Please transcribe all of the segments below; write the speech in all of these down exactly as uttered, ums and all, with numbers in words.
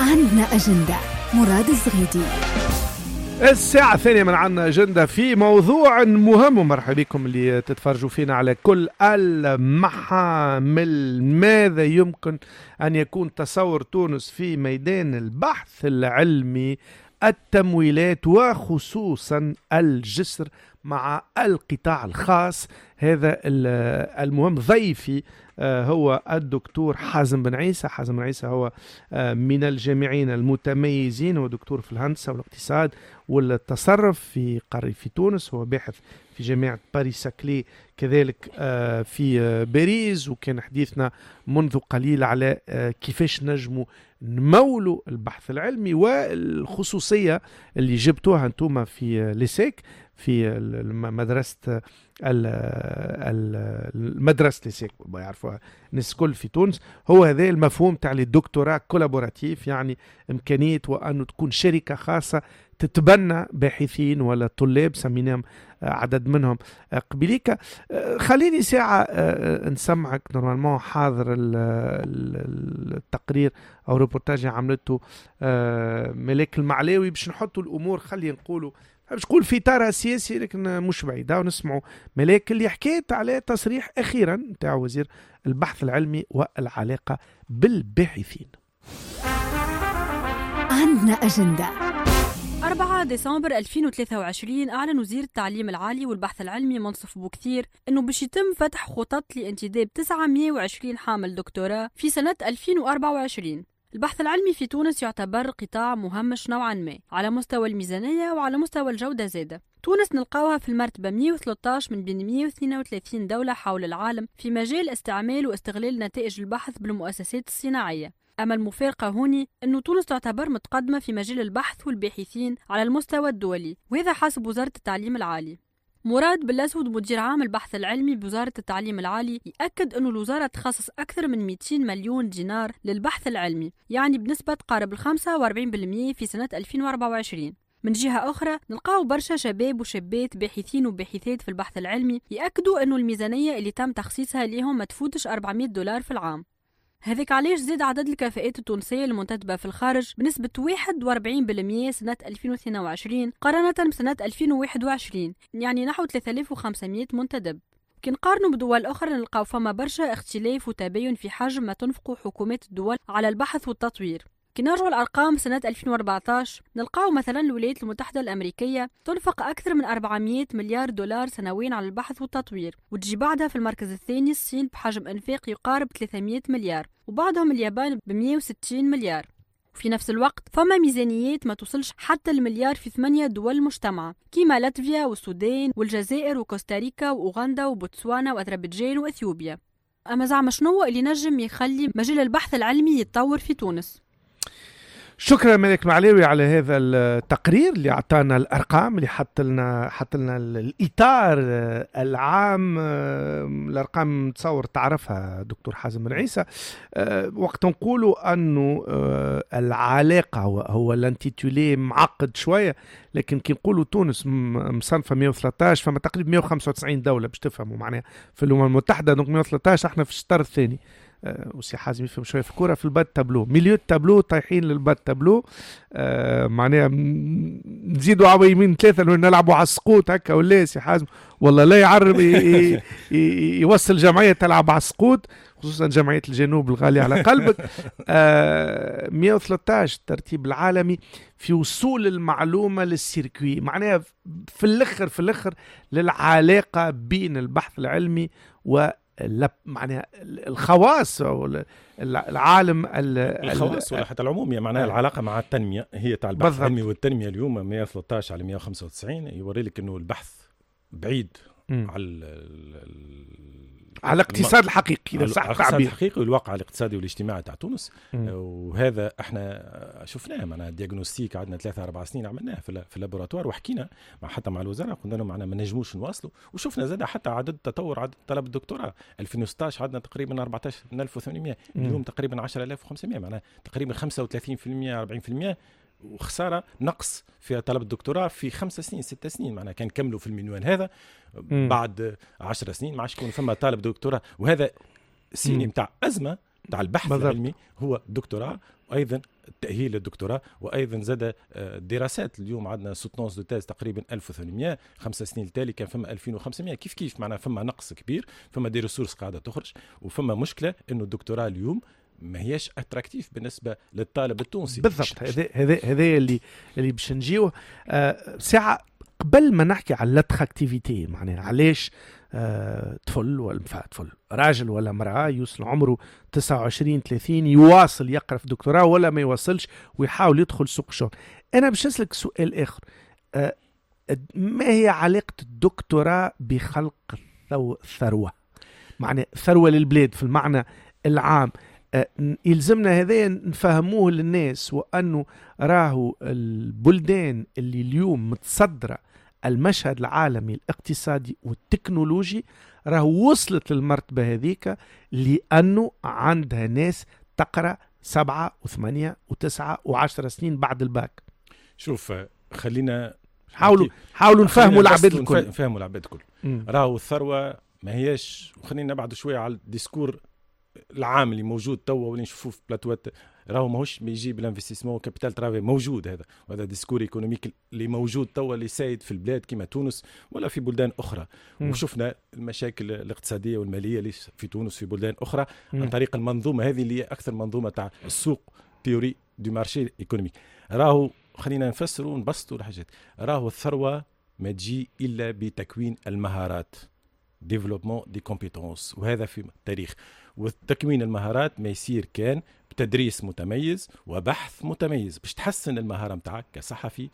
عندنا أجندة مراد الزغيدي. الساعة الثانية من عنا أجندة في موضوع مهم، ومرحبا بكم اللي تتفرجوا فينا على كل المحامل. ماذا يمكن أن يكون تصور تونس في ميدان البحث العلمي، التمويلات وخصوصا الجسر مع القطاع الخاص؟ هذا المهم. ضيفي هو الدكتور حازم بن عيسى. حازم بن عيسى هو من الجامعين المتميزين، هو دكتور في الهندسة والاقتصاد والتصرف في قرية في تونس، هو باحث في جامعة باريس ساكلي كذلك في باريس. وكان حديثنا منذ قليل على كيفاش نجموا نمولوا البحث العلمي والخصوصية اللي جبتوها انتم في ليسيك، في مدرسة المدرسة ليسيك يعرفوها الناس كل في تونس. هو هذا المفهوم تاع الدكتوراه كولابوراتيف، يعني إمكانية وأنه تكون شركة خاصة تتبنى باحثين ولا طلاب سميناهم عدد منهم قبليك. خليني ساعة نسمعك. نورمالمون حاضر التقرير أو ريبورتاج عملته ملاك المعلاوي باش نحطوا الأمور، خلينا نقولوا باش نقول في إطار سياسي لكن مش بعيدة، ونسمعوا ملاك اللي حكيت على تصريح أخيرا تاع وزير البحث العلمي والعلاقة بالباحثين. عندنا أجندة. أربعة ديسمبر ألفين وثلاثة وعشرين أعلن وزير التعليم العالي والبحث العلمي منصف بوكثير أنه باش يتم فتح خطط لانتداب تسعمئة وعشرين حامل دكتوراه في سنة ألفين وأربعة وعشرين. البحث العلمي في تونس يعتبر قطاع مهمش نوعا ما على مستوى الميزانية وعلى مستوى الجودة زادة. تونس نلقاوها في المرتبة مئة وثلاثة عشر من بين مئة واثنين وثلاثين دولة حول العالم في مجال استعمال واستغلال نتائج البحث بالمؤسسات الصناعية. أما المفارقة هوني أنه تونس تعتبر متقدمة في مجال البحث والباحثين على المستوى الدولي، وهذا حسب وزارة التعليم العالي. مراد بالأسود مدير عام البحث العلمي بوزارة التعليم العالي يأكد أنه الوزارة تخصص أكثر من مئتين مليون دينار للبحث العلمي، يعني بنسبة قارب الخمسة وأربعين بالمئة في سنة ألفين وأربعة وعشرين. من جهة أخرى نلقاو برشا شباب وشابات باحثين وباحثات في البحث العلمي يأكدوا أنه الميزانية اللي تم تخصيصها ليهم ما تفوتش أربعمئة دولار في العام. هذاك علاش زاد عدد الكفاءات التونسية المنتدبة في الخارج بنسبة واحد وأربعين بالمئة سنة ألفين واثنين وعشرين قارنة بسنة ألفين وواحد وعشرين، يعني نحو ثلاثة آلاف وخمسمئة منتدب. كي نقارنوا بدول أخرى نلقاو فما برشا اختلاف وتباين في حجم ما تنفق حكومات الدول على البحث والتطوير. كي نرجعوا الأرقام سنة ألفين وأربعة عشر نلقاو مثلا الولايات المتحدة الأمريكية تنفق أكثر من أربعمئة مليار دولار سنويا على البحث والتطوير، وتجي بعدها في المركز الثاني الصين بحجم إنفاق يقارب ثلاثمئة مليار، وبعدهم اليابان ب مئة وستين مليار. وفي نفس الوقت فما ميزانيات ما توصلش حتى المليار في ثمانية دول مجتمعة كيما لاتفيا والسودان والجزائر وكوستاريكا وأوغندا وبوتسوانا وأذربيجان وأثيوبيا. أما زعما شنو اللي نجم يخلي مجال البحث العلمي يتطور في تونس؟ شكرا ملك معلاوي على هذا التقرير اللي أعطانا الأرقام، اللي حط لنا حط لنا الإطار العام. الأرقام تصور تعرفها دكتور حازم بن عيسى. وقت نقولوا أنه العلاقة هو الانتيتولي معقد شوية، لكن كي نقولوا تونس مصنفة مئة وثلاثة عشر فما تقريبا مئة وخمسة وتسعين دولة باش تفهموا معناها في الأمم المتحدة. دونك مئة وثلاثة عشر احنا في الشطر الثاني. أه وسي حازم يفهم شويه في الكوره في البات تابلو، مليو التابلو طايحين للبات تابلو. أه معناها نزيدوا عبا يمين ثلاثه لو نلعبوا على السقوط هكا، ولا سي حازم والله لا يعرب يوصل جمعيه تلعب على السقوط، خصوصا جمعيه الجنوب الغاليه على قلبك. أه مئة وثلاثة عشر الترتيب العالمي في وصول المعلومه للسيركوي، معناها في الاخر في الاخر للعلاقه بين البحث العلمي و معناها الخواص او العالم الخواص ولا حتى العموميه، معناها العلاقه مع التنميه هي تاع البحث العلمي والتنميه. اليوم مئة وثلاثة عشر على مئة وخمسة وتسعين يوري لك انه البحث بعيد م. على على الاقتصاد الحقيقي، على الاقتصاد الحقيقي والواقع الاقتصادي والاجتماعي تاع تونس. م. وهذا احنا شفناه، معنا دياغنوستيك عندنا ثلاثة أربع سنين عملناه في في اللابوراتوار، وحكينا مع حتى مع الوزاره قلنا لهم معنا ما نجموش نواصلوا. وشفنا زاد حتى عدد تطور عدد طلب الدكتوراه. ألفين وستة عشر عندنا تقريبا أربعة عشر ألف وثمانمئة، اليوم تقريبا عشرة آلاف وخمسمئة، معناها تقريبا خمسة وثلاثين بالمئة أربعين بالمئة، وخساره نقص في طلب الدكتوراه في خمس سنين ست سنين. معناها كان كملوا في المنوال هذا بعد عشر سنين ما عادش يكون فما طالب دكتوراه، وهذا سيني متاع ازمه تاع البحث بالضبط. العلمي هو دكتوراه، وايضا التاهيل للدكتوراه، وايضا زاد الدراسات. اليوم عندنا سوتونس دو تيز تقريبا ألف وثمانمائة، خمس سنين التالي كان فما ألفين وخمسمائة. كيف كيف معناها فما نقص كبير، فما دي ريسورس قاعده تخرج، وفما مشكله انه الدكتوراه اليوم ما هياش اتراكتيف بالنسبه للطالب التونسي. بالضبط. هذا هذا هذا اللي اللي باش نجيو آه ساعه قبل ما نحكي على الاتراكتيفيتي، معناها علاش آه طفل ولا طفل راجل ولا مرأة يوصل عمره تسعة وعشرين ثلاثين يواصل يقرأ في دكتوراه ولا ما يوصلش ويحاول يدخل سوق الشغل. أنا باش أسألك سؤال آخر، آه ما هي علاقة الدكتوراه بخلق الثروة؟ معنى ثروة للبلاد في المعنى العام. آه يلزمنا هذا نفهموه للناس، وأنه راهو البلدان اللي اليوم متصدرة المشهد العالمي الاقتصادي والتكنولوجي راهو وصلت للمرتبة هذيك لأنه عندها ناس تقرأ سبعة وثمانية وتسعة وعشرة سنين بعد الباك. شوف خلينا حاولوا حاولوا نفهموا العباد الكل، نفهموا العباد الكل. راهو الثروة ما هيش، وخلينا نبعد شوية على الديسكور العام اللي موجود توا واللي نشوفوه في بلاتوات. راهو ماهوش يجيب الانفستيسمون كابيتال ترافي موجود، هذا وهذا ديسكور ايكونوميك اللي موجود توا اللي سايد في البلاد كما تونس ولا في بلدان اخرى. م. وشفنا المشاكل الاقتصاديه والماليه اللي في تونس في بلدان اخرى م. عن طريق المنظومه هذه اللي هي اكثر منظومه تاع السوق تيوري دو مارشي ايكونوميك. راهو خلينا نفسروا ونبسطوا الحاجات. راهو الثروه ما تجي الا بتكوين المهارات، ديفلوبمون دي كومبيتونس، وهذا في التاريخ. وتكوين المهارات ما يصير كان بتدريس متميز وبحث متميز باش تحسن المهارة متاعك كصحفي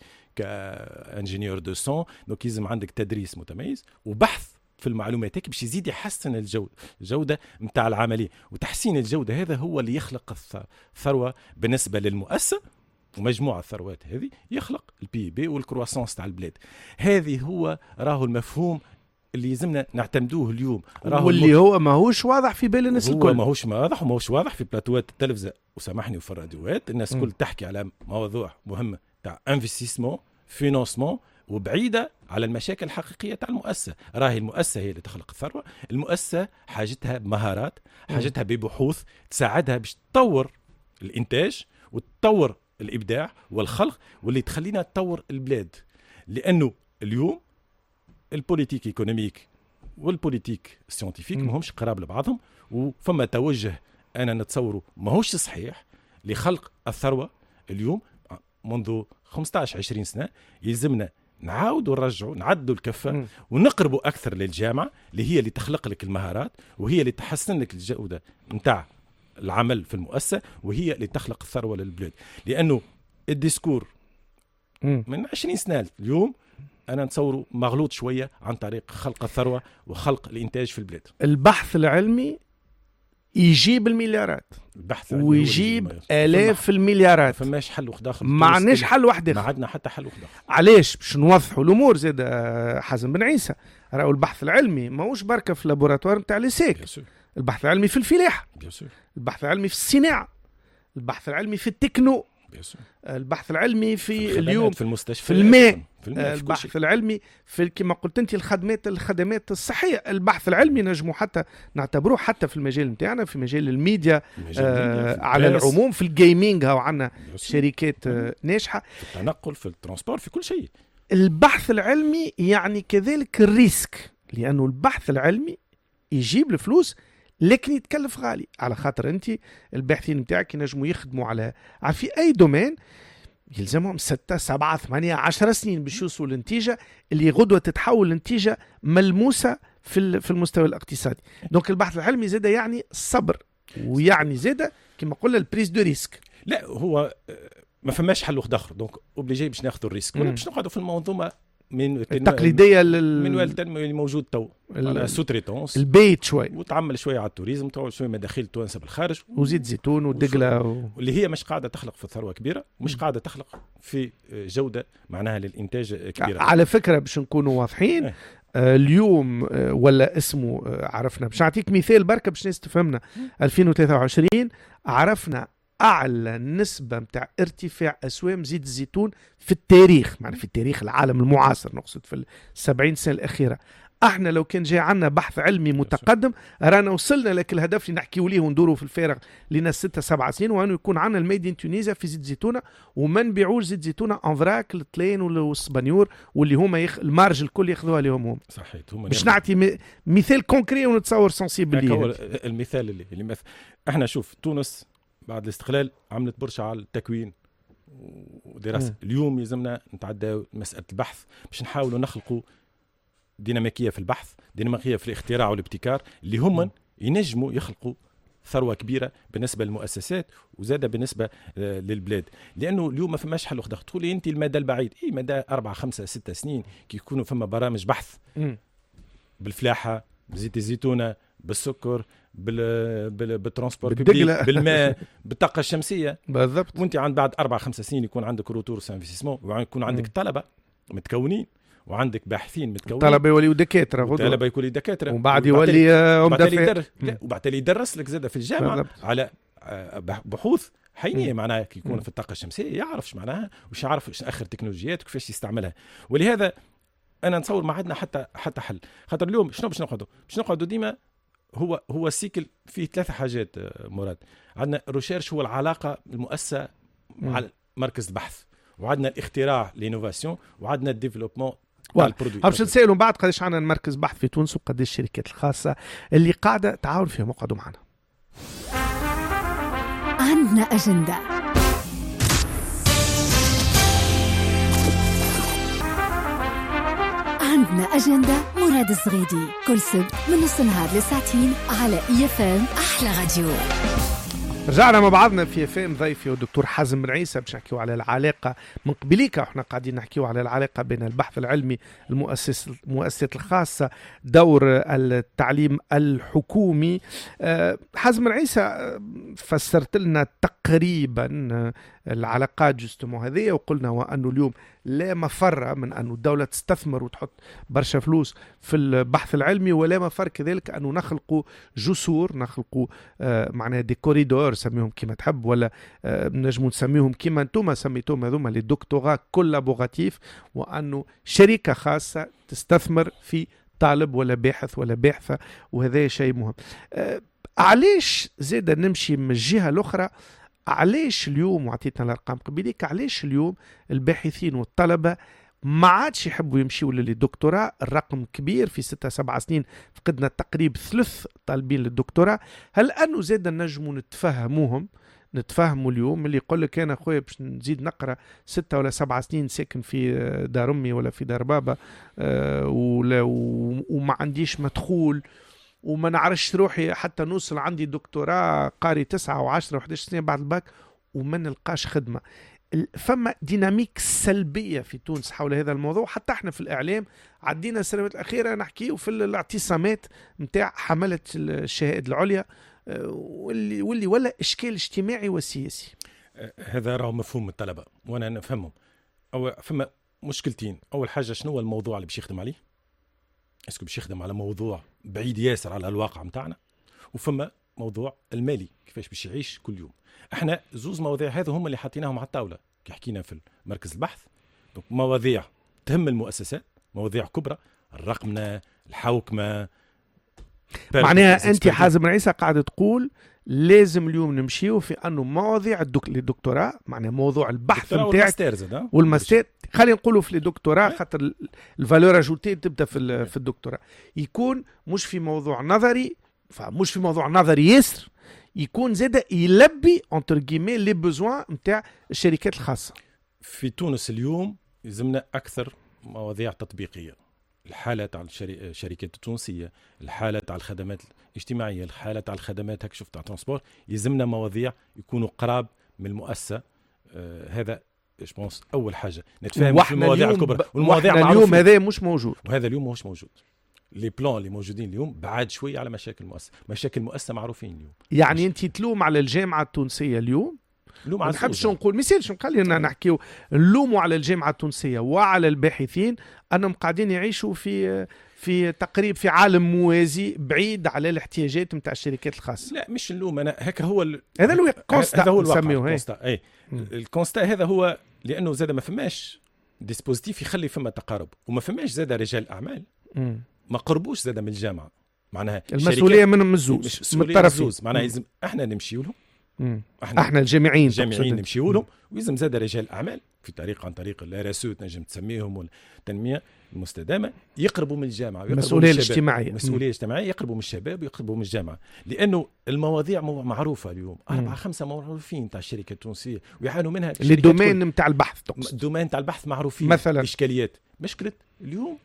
كانجينيور دو سون. دونك يلزم عندك تدريس متميز وبحث في المعلومات هيك باش يزيد يحسن الجودة الجودة متاع العملية. وتحسين الجودة هذا هو اللي يخلق الثروة بالنسبة للمؤسسة، ومجموعة الثروات هذه يخلق البي بي والكرواسانس تاع البلاد. هذه هو راهو المفهوم اللي يلزمنا نعتمدوه اليوم، واللي هو ماهوش واضح في بال الناس الكل. هو ماهوش واضح وماهوش واضح في بلاتوات التلفزة وسامحني وفي الراديوات. الناس الكل تحكي على موضوع مهم تاع انفستيسمون فينانسمون، وبعيدة على المشاكل الحقيقية تاع المؤسسة. راهي المؤسسة هي اللي تخلق الثروة. المؤسسة حاجتها مهارات، حاجتها ببحوث تساعدها باش تطور الإنتاج وتطور الإبداع والخلق، واللي تخلينا تطور البلاد. لأنه اليوم البوليتيك ايكونوميك والبوليتيك سيونتيفيك ماهمش قراب لبعضهم، وفما توجه انا نتصوره ماهوش صحيح لخلق الثروه. اليوم منذ خمسطاش عشرين سنه يلزمنا نعاودوا نرجعوا نعدوا الكفه ونقربوا اكثر للجامعه اللي هي اللي تخلق لك المهارات، وهي اللي تحسن لك الجوده نتاع العمل في المؤسسه، وهي اللي تخلق الثروه للبلاد. لانه الديسكور من عشرين سنه اليوم أنا نتصوره مغلوط شوية عن طريق خلق الثروة وخلق الإنتاج في البلاد. البحث العلمي يجيب المليارات، البحث ويجيب آلاف المليارات. فماش حل واحد آخر، ما عندناش حل واحد آخر، ما عندنا حتى حل واحد آخر. علاش؟ باش نوضحوا الأمور زاد حازم بن عيسى. راهو البحث العلمي ماهوش بركة في اللابوراتوار نتاع ليسيك، البحث العلمي في الفلاحة، البحث العلمي في الصناعة، البحث العلمي في التكنو، البحث العلمي في, في اليوم في المستشفى، في الماء، في الماء، البحث في العلمي في كما قلت انت الخدمات الخدمات الصحيه. البحث العلمي نجمو حتى نعتبروه حتى في المجال نتاعنا، في مجال الميديا آه على العموم، في الجيمنج هاو عندنا شركات آه ناجحه، في التنقل، في الترانسبور، في كل شيء. البحث العلمي يعني كذلك الريسك، لانه البحث العلمي يجيب الفلوس لكن يتكلف غالي، على خاطر انت الباحثين نتاعك ينجموا يخدموا على في اي دومين يلزمهم ستة سبعة ثمانية عشر سنين باش يوصلوا لنتيجة اللي غدوة تتحول لنتيجة ملموسة في في المستوى الاقتصادي. دونك البحث العلمي زاده يعني الصبر، ويعني زاده كما قلنا البريس دو ريسك. لا هو ما فماش حل واحد اخر، دونك اوبليجي باش ناخذوا الريسك ولا باش نقعدوا في المنظومه من التقليديه لل... من التنميه اللي موجود تو على سوتريتونس، البيت شوي وتعمل شويه على التوريزم، تعمل شويه مداخيل توانسه بالخارج، وزيت زيتون ودقله و... واللي هي مش قاعده تخلق في ثروه كبيره، ومش قاعده تخلق في جوده معناها للانتاج كبيره. على فكره باش نكونوا واضحين اه. آه اليوم آه ولا اسمه آه عرفنا، باش نعطيك مثال بركه باش الناس تفهمنا. ألفين وثلاثة وعشرين عرفنا أعلى نسبة متاع ارتفاع أسوام زيت الزيتون في التاريخ، يعني في التاريخ العالم المعاصر، نقصد في السبعين سنة الأخيرة. احنا لو كان جاي عنا بحث علمي متقدم رانا وصلنا لك الهدف اللي نحكيو ليه وندوروا في الفارغ لنا ستة سبع سنين، وانه يكون عنا الميدين تونيزيا في زيت زيتونه، وما نبيعوش زيت زيتونه انفراك للطلين والسبانيور واللي هما يخ... المارج الكل ياخذوها لهم هم. صحيت. هم باش نعطي م... مثال كونكري ونتصور سنسيبل ليه. المثال اللي, اللي مثل... احنا شوف تونس بعد الاستقلال عملت برشا على التكوين ودراسه. اليوم يلزمنا نتعداو مساله البحث باش نحاولوا نخلقوا ديناميكيه في البحث، ديناميكيه في الاختراع والابتكار اللي هم ينجموا يخلقوا ثروه كبيره بالنسبه للمؤسسات وزاده بالنسبه للبلاد. لانه اليوم ما فماش حل اخر. تقولي انت المدى البعيد، اي مدى أربعة خمسة ستة سنين كي يكونوا فما برامج بحث بالفلاحه، بزيت الزيتونه، بالسكر، بال بال بالترانسبور بيبليك، بالماء، بالطاقه الشمسيه بالضبط. وانت عند بعد أربعة خمسة سنين يكون عندك روتور سانفيسمون، ويكون عندك طلبه متكونين وعندك باحثين متكونين، طلبه يوليو دكاتره، طلبه يكونوا دكاتره، وبعد يولي وبعد وبعد يدرس لك زاده في الجامعه بالضبط. على بحوث حينيه معناها كي يكون في الطاقه الشمسيه يعرفش معناها وش يعرف ايش اخر تكنولوجيات وكيفاش يستعملها. ولهذا انا نتصور ما عندنا حتى حتى حل. خاطر اليوم شنو باش نقعدوا باش نقعدوا ديما هو هو السيكل فيه ثلاثة حاجات مراد. عندنا الريشيرش هو العلاقة المؤسسة مع مركز البحث، وعندنا الاختراع لينوفاسيون، وعندنا الديفلوبمون تاع البرودوي. باش نسالوا بعد قداش عندنا مركز بحث في تونس وقداش الشركات الخاصة اللي قاعدة تعاون فيهم. اقعدوا معنا. عندنا أجندة. عندنا أجندة مراد الزغيدي كل سبت من نص النهار لساعتين على إي إف إم أحلى راديو. رجعنا مع بعضنا في اف ام. ضيفي والدكتور حازم بن عيسى باش نحكيو على العلاقه من قبليك، وحنا قاعدين نحكيو على العلاقه بين البحث العلمي المؤسس المؤسسات الخاصه، دور التعليم الحكومي. حازم بن عيسى فسرت لنا تقريبا العلاقات جستمو هذه، وقلنا وانه اليوم لا مفر من أن الدولة تستثمر وتحط برشا فلوس في البحث العلمي، ولا مفر كذلك أنه نخلقوا جسور، نخلقوا آه معناها دي كوريدور سميهم كما تحب، ولا آه نجموا نسميهم كما انتم سميتهم هذوما لي دكتوراه كولابوراتيف، وأنه شركة خاصة تستثمر في طالب ولا باحث ولا باحثة، وهذا شيء مهم. آه علاش زاد نمشي من الجهة الأخرى؟ علاش اليوم وعطيتنا الارقام قبيليك، علاش اليوم الباحثين والطلبه ما عادش يحبوا يمشيوا للدكتوراه؟ الرقم كبير، في ستة سبعة سنين فقدنا تقريبا ثلث طالبين للدكتوراه. هل انه زاد نجموا نتفهموهم نتفهموا اليوم اللي يقول لك انا اخويا باش نزيد نقرا ستة ولا سبعة سنين ساكن في دار امي ولا في دار بابا أه ولا وما عنديش مدخول وما نعرفش روحي حتى نوصل عندي دكتوراه قاري تسعة وعشرة وحداش سنة بعد الباك وما نلقاش خدمة. فما ديناميك سلبية في تونس حول هذا الموضوع. حتى احنا في الإعلام عدينا السنوات الأخيرة نحكيه في الاعتصامات متاع حملة الشهائد العليا واللي, واللي ولا إشكال اجتماعي وسياسي. هذا راه مفهوم الطلبة وأنا نفهمهم. أو فما مشكلتين. أول حاجة شنو هو الموضوع اللي باش يخدم عليه؟ اسكو باش يخدم على موضوع بعيد ياسر على الواقع متاعنا، وفما موضوع المالي كيفاش باش يعيش كل يوم. احنا زوز مواضيع هذا هم اللي حطيناهم على الطاوله كي حكينا في مركز البحث. مواضيع تهم المؤسسات، مواضيع كبرى، الرقمنه، الحوكمه. معناها انت حازم بن عيسى قاعد تقول لازم اليوم نمشيو في انه مواضيع الدك... الدكتوراه، معناها موضوع البحث نتاعك والماستر، خلينا نقولوا في الدكتوراه خاطر الفالور اجوتي تبدا في في الدكتوراه، يكون مش في موضوع نظري، فمش في موضوع نظري ياسر، يكون زاده يلبي انتر كيمي لي بوزوان نتاع الشركات الخاصه. في تونس اليوم يلزمنا اكثر مواضيع تطبيقيه، الحالة تاع الشركات التونسية، الحالة تاع الخدمات الاجتماعية، الحالة تاع الخدمات هك شفت تاع ترانسبور، يلزمنا مواضيع يكونوا قراب من المؤسسة. آه هذا ايش بونس اول حاجة نتفاهم في المواضيع الكبرى، والمواضيع معروفة. اليوم هذا مش موجود، وهذا اليوم مش موجود. لي بلان اللي موجودين اليوم بعد شوية على مشاكل المؤسسة، مشاكل المؤسسة معروفين اليوم. يعني انت تلوم على الجامعة التونسية اليوم؟ ما نحبش نقول مثالش، خلينا نحكيو نلوموا على الجامعة التونسية وعلى الباحثين أنهم قاعدين يعيشوا في في تقريب في عالم موازي بعيد على الاحتياجات نتاع الشركات الخاصة. لا مش نلوم أنا، هكا هو ال... هذا هو الكونستا، هذا هو الواقع. اي الكونستا هذا هو، لأنه زاد ما فماش ديسبوزيتيف يخلي فما تقارب، وما فماش زاد رجال أعمال ما قربوش زاد من الجامعه، معناها المسؤوليه منهم الزوز، من الطرفين، معناها لازم احنا نمشيو لهم، احنا, احنا الجامعيين الجامعيين نمشيو لهم، ولازم زاد رجال اعمال في طريق عن طريق الار اس او تنجم تسميهم والتنميه المستدامه يقربوا من الجامعه، المسؤوليه الاجتماعيه، المسؤوليه الاجتماعيه يقربوا من الشباب ويقربوا من الجامعه، لانه المواضيع معروفه اليوم، اربعه خمسه معروفين تاع الشركه التونسيه ويعانوا منها الدومين نتاع البحث، الدومين تاع البحث معروفين مثلا اشكاليات. مشكله اليوم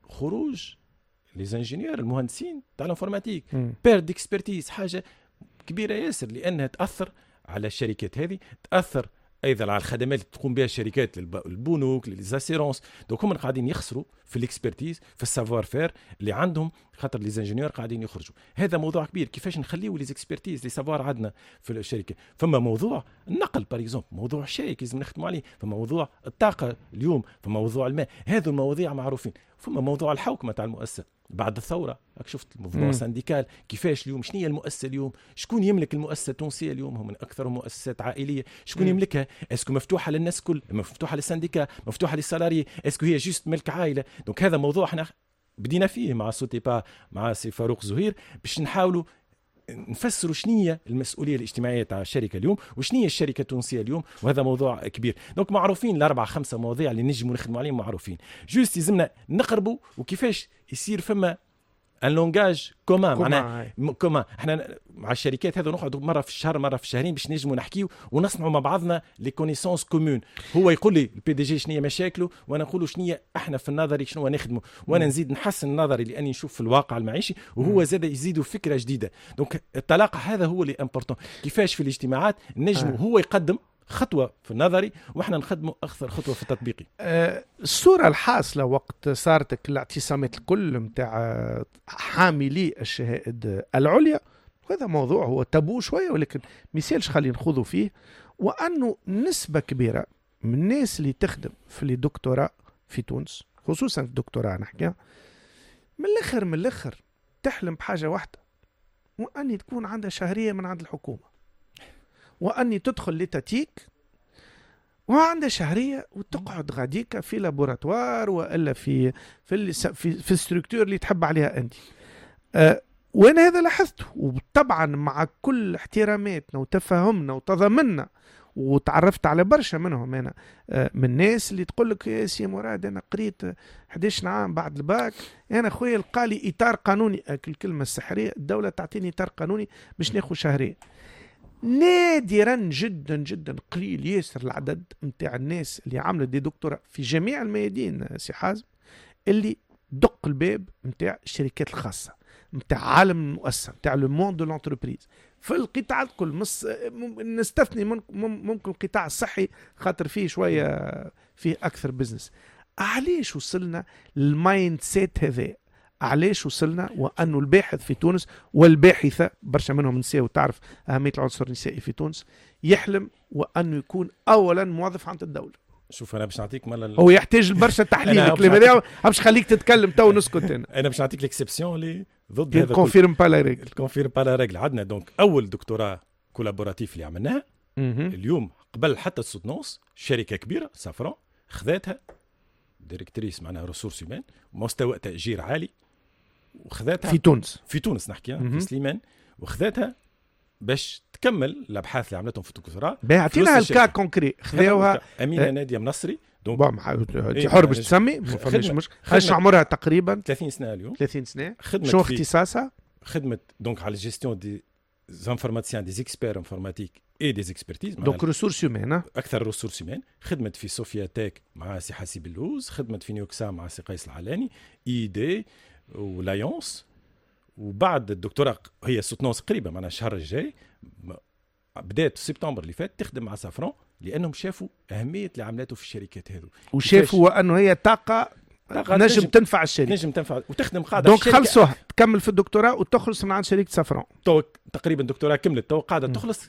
خروج لي زانجينيور المهندسين تاع الانفورماتيك بير ديكسبرتيز، حاجه كبيره ياسر لانها تاثر على الشركات هذه، تاثر ايضا على الخدمات اللي تقوم بها الشركات، البنوك، ليزاسيرونس. دوك هم قاعدين يخسروا في الاكسبرتيز، في السافوار فير اللي عندهم، خاطر لي زانجينيور قاعدين يخرجوا. هذا موضوع كبير، كيفاش نخليو لي اكسبرتيز لي سافوار عندنا في الشركه. فما موضوع النقل باريزومبل، موضوع شائك لازم نخدموا عليه، فما موضوع الطاقه اليوم، فما موضوع الماء، هذو المواضيع معروفين. فما موضوع الحوكمه تاع المؤسسه بعد الثوره، راك شفت الموضوع سانديكال كيفاش اليوم، شنو هي المؤسسه اليوم، شكون يملك المؤسسه التونسيه اليوم؟ هم من اكثر المؤسسات عائليه، شكون يملكها؟ اسكو مفتوحه للناس كل، مفتوحه للسانديكا، مفتوحه للسالاري، اسكو هي جوست ملك عائله؟ دونك هذا موضوع احنا بدينا فيه مع سوتيبا مع سي فاروق زهير باش نحاولوا نفسروا شنية المسؤوليه الاجتماعيه تاع الشركه اليوم وشنية الشركه التونسيه اليوم، وهذا موضوع كبير. دونك معروفين الاربعه خمسه مواضيع اللي نجموا نخدموا عليهم، معروفين، جوست يلزمنا نقربوا وكيفاش يصير فما ان لونجاج كومان، معناها كومان. احنا مع الشركات هذو نقعدوا مره في الشهر مره في الشهرين باش نجموا نحكيو ونصنعوا مع بعضنا لي كونيسونس كومون. هو يقول لي البي دي جي شنو هي مشاكله، وانا نقول له شنو هي احنا في النظري شنو نخدموا، وانا نزيد نحسن النظري لاني نشوف في الواقع المعيشي، وهو زاد يزيدوا فكره جديده. دونك التلاقى هذا هو اللي امبورطون، كيفاش في الاجتماعات نجموا آه. هو يقدم خطوة في النظري وإحنا نخدموا أكثر خطوة في التطبيقي. أه الصورة الحاصلة وقت صارت الاعتصامات الكل متاع حاملي الشهائد العليا، وهذا موضوع هو تابو شوية ولكن ميسالش خلي نخوضوا فيه، وأنه نسبة كبيرة من الناس اللي تخدم في الدكتوراه في تونس، خصوصا في الدكتوراه نحكي من الآخر من الآخر تحلم بحاجة واحدة، وأني تكون عندها شهرية من عند الحكومة، وأني تدخل لتاتيك وعندها شهرية وتقعد غاديكا في لابوراتوار وإلا في في في, في الستركتور اللي تحب عليها أنت. أه وأنا هذا لاحظته، وطبعا مع كل احتراماتنا وتفهمنا وتضامننا، وتعرفت على برشا منهم أنا أه من الناس اللي تقول لك يا سي مراد أنا قريت إحدى عشر عام بعد الباك، أنا خويا لقى لي إطار قانوني، الكلمة السحرية الدولة تعطيني إطار قانوني باش ناخذ شهرية. نادرا جدا جدا قليل ياسر العدد متاع الناس اللي عملت دي دكتوراه في جميع الميادين سي حازم اللي دق الباب متاع الشركات الخاصة، متاع عالم المؤسسة، متاع لو موند دو لونتربريز في القطاع الكل. مص... نستثني ممكن القطاع الصحي خاطر فيه شوية فيه أكثر بزنس. علاش وصلنا للمايند سيت هذا؟ علاش وصلنا وأنه الباحث في تونس والباحثة برشا منهم نساء وتعرف أهمية العنصر النسائي في تونس يحلم وأنه يكون أولا موظف عند الدولة؟ شوف أنا باش نعطيك مالا هو يحتاج برشا تحليل الكلمة هذه، باش خليك تتكلم تو نسكت أنا. أنا باش نعطيك ليكسيبسيون اللي ضد هذا كونفيرم با لا ريغل، كونفيرم با لا ريغل. عندنا دونك أول دكتوراه كولابوراتيف اللي عملناها اليوم قبل حتى السوتنونس، شركة كبيرة سافران خذاتها ديريكتريس معناها ريسورس هيومان، مستوى تأجير عالي، وخذاتها في تونس في تونس نحكي في سليمان، وخذاتها باش تكمل الابحاث اللي عملتهم في الدكتوراه. اعطينا الكا كونكري. خذاوها امينه ناديه منصري، دونك انت حر باش تسمي ما فماش مشكل. خاش عمرها تقريبا ثلاثين سنه اليوم، ثلاثين سنه. شو اختصاصها؟ خدمه دونك على الجيستيون دي زانفورماتيسيان دي زيكسبير انفورماتيك اي دي زيكسبرتيز، دونك ريسورس هيومان، اكثر ريسورس هيومان. خدمت في صوفيا تك مع سي حسيب اللوز، خدمت في نيوكسا مع سي قيس العلاني، اي دي ولايونس. وبعد الدكتوراه هي سوتنونس قريبه معنا الشهر الجاي، بدات في سبتمبر اللي فات تخدم مع سافران، لانهم شافوا اهميه اللي عملته في الشركات هذو، وشافوا انه هي طاقه نجم تنفع الشركه، نجم تنفع وتخدم قاعده. دونك خلصوها تكمل في الدكتوراه وتخلص من عند شركه سافران. تو تقريبا الدكتوراه كملت، تو قاعده تخلص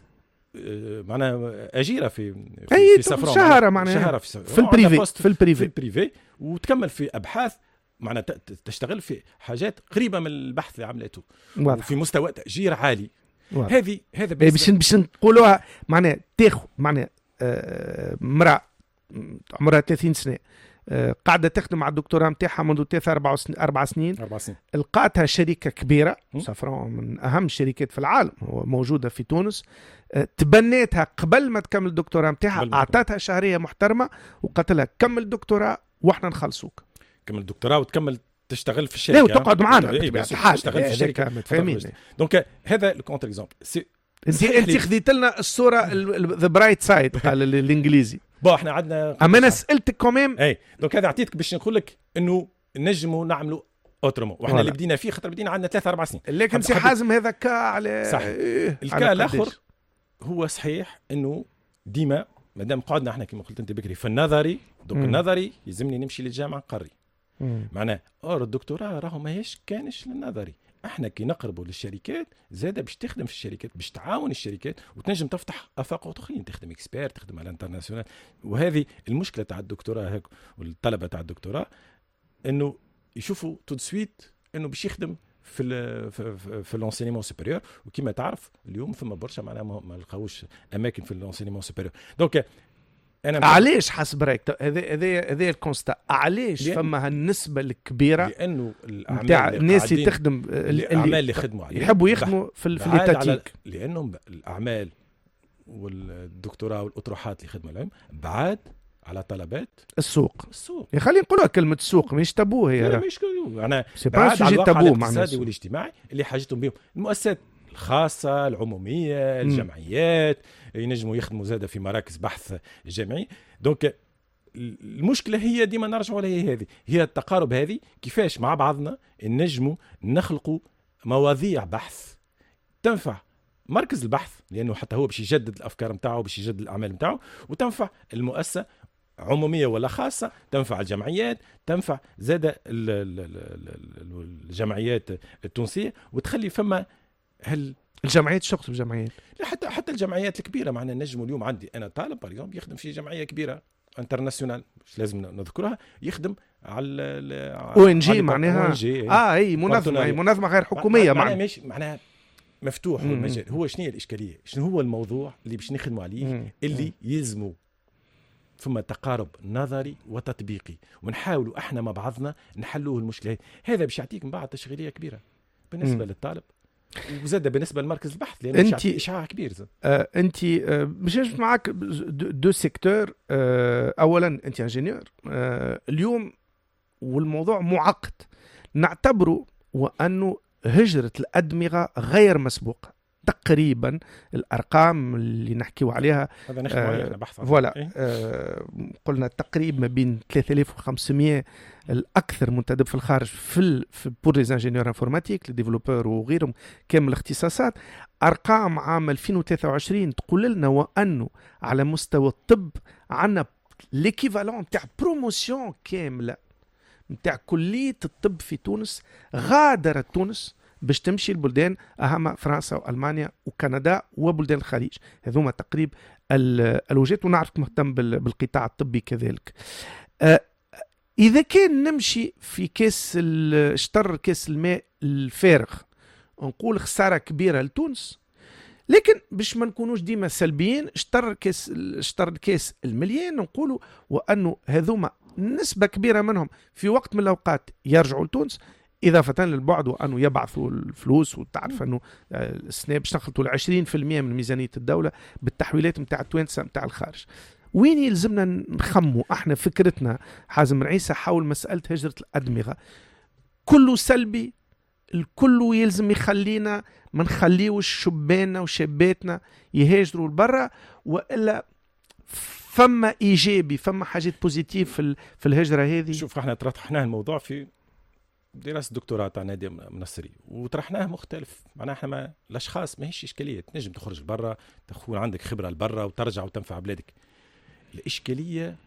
معناها اجيره في في, في سافران، شهره معناها شهره في, في البريفي في البريفي في البريفي وتكمل في ابحاث معناها تشتغل في حاجات قريبه من البحث اللي عملته في مستوى تأجير عالي. هذه هذا باش باش نقولوها معناها تاخذ معناها آه مرأة عمرها ثلاثين سنه قاعدة تخدم على الدكتوراه متاعها منذ ثلاثة أربع سنين أربع سنين أربع سنين لقاتها شركة كبيرة سافرون من أهم الشركات في العالم موجودة في تونس، تبنيتها قبل ما تكمل الدكتوراه متاعها، أعطتها شهرية محترمة وقالت لها كمل الدكتوراه وإحنا نخلصوك. كمل الدكتوراه وتكمل تشتغل في الشركة، لا وتقعد معنا إيه تشتغل في الشركة متفاهمين. دونك هذا الكونتر اكزامبل. انت انت خذيت لنا الصوره ذا برايت سايد قال الانجليزي. بون احنا عندنا اما انا سالتك كوميم. اي دونك هذا اعطيتك باش نقول لك انه نجموا نعملوا اوترومون، واحنا اللي بدينا فيه خاطر بدينا عندنا ثلاثة أربع سنين. لكن سي حازم هذا كا على صح. إيه الكا الاخر هو صحيح انه ديما مادام قعدنا احنا كما قلت انت بكري في النظري، دونك النظري يلزمني نمشي للجامعه نقري. معناه اور الدكتوراه راهو ماهيش كانش للنظري. احنا كي نقربوا للشركات زاده باش تخدم في الشركات، باش تعاون الشركات وتنجم تفتح افاق اخرين، تخدم اكسبير، تخدم على الانترناسيونال. وهذه المشكله تاع الدكتوراه هيك والطلبه تاع الدكتوراه انه يشوفوا تو سويت انه باش يخدم في ال في, في, في الانسينيمون سوبيريور، وكما تعرف اليوم ثم برشا معناها ما لقاوش اماكن في الانسينيمون سوبيريور. دونك أنا علاش حسب رايك هذا هذا هذا الكونستا علاش فما هالنسبه الكبيره؟ لانه الاعمال الناس اللي تخدم الاعمال اللي يخدموا عليها يحبوا يخدموا في في ليتاتيك، لانهم الاعمال والدكتوراه والاطروحات اللي يخدموا عليهم بعاد على طلبات السوق. السوق يا خلينا نقولوا كلمه السوق مش تابوه هي، مش انا بعاد على الواقع الاقتصادي والاجتماعي اللي حاجتهم بهم المؤسسات الخاصة العمومية الجمعيات ينجموا يخدموا زادة في مراكز بحث جامعي. دونك المشكلة هي ديما نرجعوا لها هذه، هي التقارب هذه كيفاش مع بعضنا نجموا نخلقوا مواضيع بحث تنفع مركز البحث، لأنه حتى هو باش يجدد الأفكار متاعه باش يجدد الأعمال متاعه، وتنفع المؤسسة عمومية ولا خاصة، تنفع الجمعيات، تنفع زادة الجمعيات التونسية، وتخلي فما هل الجمعيات الشغل بالجمعيات حتى حتى الجمعيات الكبيره. معنا نجم اليوم عندي انا طالب باريزون يخدم في جمعيه كبيره انترناسيونال مش لازم نذكرها، يخدم على او ان جي معناها اه اي منظمه اي منظمه غير حكوميه معناها مش معناها مفتوح المجال. هو شنو هي الاشكاليه؟ شنو هو الموضوع اللي باش نخدموا عليه مم. اللي يلزموا ثم تقارب نظري وتطبيقي، ونحاولوا احنا مع بعضنا نحلوه المشكله. هذا باش يعطيك من بعد تشغيليه كبيره بالنسبه مم. للطالب وزاد بالنسبه لمركز البحث، لان انت اشعاع كبير. آه انت آه باش نجم معك دو, دو سيكتور. آه اولا انت انجينيور آه اليوم والموضوع معقد، نعتبره وانه هجره الادمغه غير مسبوقه. تقريبا الارقام اللي نحكيو عليها هذا نخدم آه عليها بحث فوالا إيه؟ آه قلنا تقريبا ما بين ثلاثة آلاف وخمسمية الاكثر منتدب في الخارج في ال... في بور لي انجينيور انفورماتيك لي ديفلوبور وغيرهم كامل الاختصاصات. ارقام عام ألفين وثلاثة وعشرين تقول لنا وانه على مستوى الطب عندنا ليكيفالون تاع بروموسيون كامله نتاع كليه الطب في تونس غادرت تونس باش تمشي البلدان أهم فرنسا وألمانيا وكندا وبلدان الخليج. هذوما تقريب الوجهات، ونعرفك مهتم بالقطاع الطبي كذلك. أه إذا كان نمشي في كاس شطر كاس الماء الفارغ نقول خسارة كبيرة لتونس، لكن باش ما نكونوش ديما سلبيين شطر كاس شطر الكاس المليان نقولوا وأنه هذوما نسبة كبيرة منهم في وقت من الأوقات يرجعوا لتونس، إضافة للبعد وأنه يبعثوا الفلوس. وتعرف أنه السنة باش نخلطوا العشرين في المية من ميزانية الدولة بالتحويلات متاع التوانسة متاع الخارج. وين يلزمنا نخموا احنا فكرتنا حازم عيسى حول مسألة هجرة الأدمغة؟ كله سلبي، الكل يلزم يخلينا ما نخليوش شباننا وشاباتنا يهاجروا لبرا، وإلا فما إيجابي فما حاجات بوزيتيف في في الهجرة هذه. شوف احنا طرحنا الموضوع في دراسة دكتوراه تاع نادي منصري وطرحناه مختلف. معناها احنا ما الاشخاص ما هيش اشكاليه، تنجم تخرج برا تكون عندك خبره لبرا وترجع وتنفع بلادك. الاشكاليه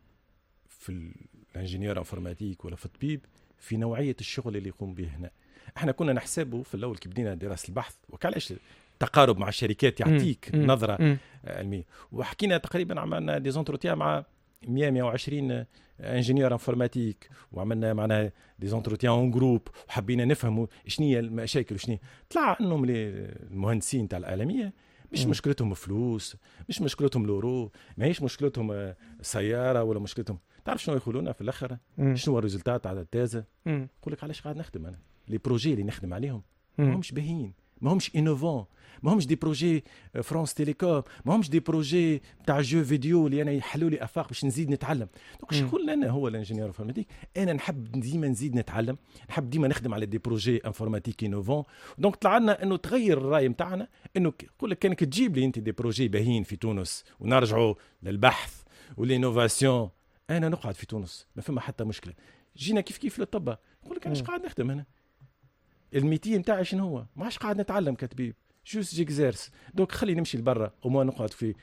في الانجينيور انفورماتيك ولا في الطبيب في نوعيه الشغل اللي يقوم به هنا. احنا كنا نحسبه في الاول كي بدينا دراسه البحث وكعلاش تقارب مع الشركات يعطيك مم. نظره مم. علميه، وحكينا تقريبا عملنا دي زونتروتيان مع مية مية وعشرين انجينيور انفورماتيك، وعملنا معنا دي زونتروتيان اون جروب وحبينا نفهموا شنو هي المشاكل وشنو طلع انهم المهندسين تاع العالميه مش مشكلتهم فلوس، مش مشكلتهم لورو، ما هيش مشكلتهم سياره ولا مشكلتهم. تعرف شنو يقولونا في الاخر؟ شنو هو الريزلتات تاع التازه؟ يقول لك علاش قاعد نخدم انا؟ لي بروجي اللي نخدم عليهم ما همش باهيين، ما همش انوفون، ما همش دي بروجي فرانس تيليكوم، ما همش دي بروجي تاع جو فيديو اللي انا يحلوا لي افاق باش نزيد نتعلم. دونك شكون انا هو الانجينيور انفورماتيك؟ انا نحب ديما نزيد نتعلم، نحب ديما نخدم على دي بروجي انفورماتيك انوفون. دونك طلع لنا انه تغير الراي نتاعنا، انه يقول لك كانك تجيب لي انت دي بروجي باهيين في تونس ونرجعوا للبحث والانوفاسيون، انا نقعد في تونس ما فما حتى مشكله. جينا كيف كيف للطب، يقول لك انا اش قاعد نخدم هنا؟ الميتي نتاعي شنو هو؟ ما عادش قاعد نتعلم كطبيب، جوست جيكزيرس. دوك خلي نمشي لبرا وما نقعد في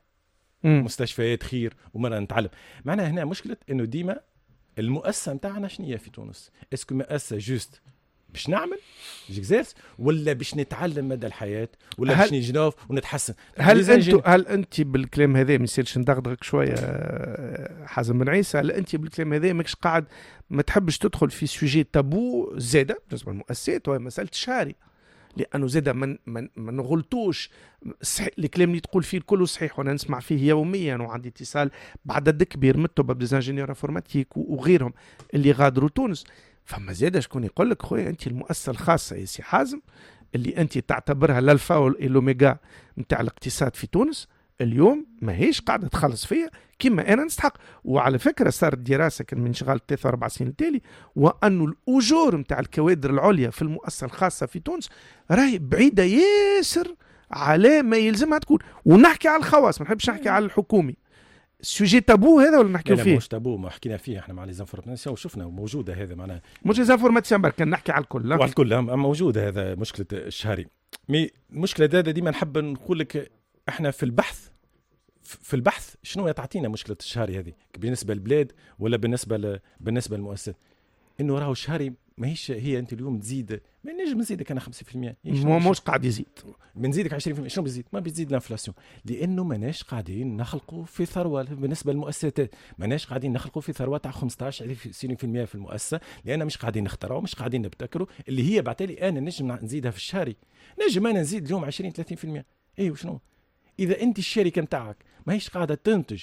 مم. مستشفيات خير وما نتعلم. معناها هنا مشكله انه ديما المؤسسه نتاعنا شنو هي في تونس؟ اسكو مؤسسه جوست باش نعمل جيكزيرس ولا باش نتعلم مدى الحياه ولا باش نجنوف ونتحسن؟ هل انت هل انت بالكلام هذا ما يصيرش ندغدغك شويه حازم بن عيسى؟ هل انت بالكلام هذا ماكش قاعد ما تحبش تدخل في سوجي تابو زاده بالنسبه للمؤسسات وهي مساله الشهري؟ لانه زاده من من ما نغلطوش، الكلام اللي تقول فيه الكل صحيح وانا نسمع فيه يوميا وعندي اتصال بعدد كبير من الطب ديزانجينيور انفورماتيك وغيرهم اللي غادروا تونس. فما زاده شكون يقول لك خويا انت المؤسسه الخاصه يا سي حازم اللي انت تعتبرها الالفا والاوميجا نتاع الاقتصاد في تونس اليوم ما هيش قاعده تخلص فيها كما انا نستحق. وعلى فكره صارت دراسه كان من شغال ثلاثة أربع سنين التالي، وانه الاجور نتاع الكوادر العليا في المؤسسه الخاصه في تونس راهي بعيده ياسر على ما يلزمها تكون. ونحكي على الخواص، ما نحبش نحكي على الحكومي. سوجي تابو هذا ولا نحكيو فيه؟ لا مش تابو، ما حكينا فيه احنا مع لي زانفورماسيون وشفنا موجوده هذا. معناها مش لي زانفورماسيون برك نحكي على الكل، على الكل موجوده. هذا مشكله الشهري. مي المشكله هذا ديما نحب نقول لك احنا في البحث في البحث شنو تعطينا مشكله الشهري هذه بالنسبه للبلاد ولا بالنسبه ل... بالنسبه للمؤسسات؟ انه راهو الشهري ماهيش هي انت اليوم تزيد، ما نجم نزيدك انا خمسة بالمئة، مو مش قاعد يزيد، بنزيدك عشرين بالمئة. شنو بيزيد؟ ما بيزيد الانفلاسيون، لانه ماناش قاعدين نخلقوا في ثروه بالنسبه للمؤسسات، ماناش قاعدين نخلقوا في ثروه تاع خمسة عشر عشرين بالمئة في المؤسسه، لان مش قاعدين نخترعوا، مش قاعدين نبتكروا اللي هي بعتالي انا نجم نزيدها في الشهري. نجم انا نزيد اليوم عشرين ثلاثين بالمئة. ايه وشنو؟ اذا انت الشركه نتاعك ماهيش قاعده تنتج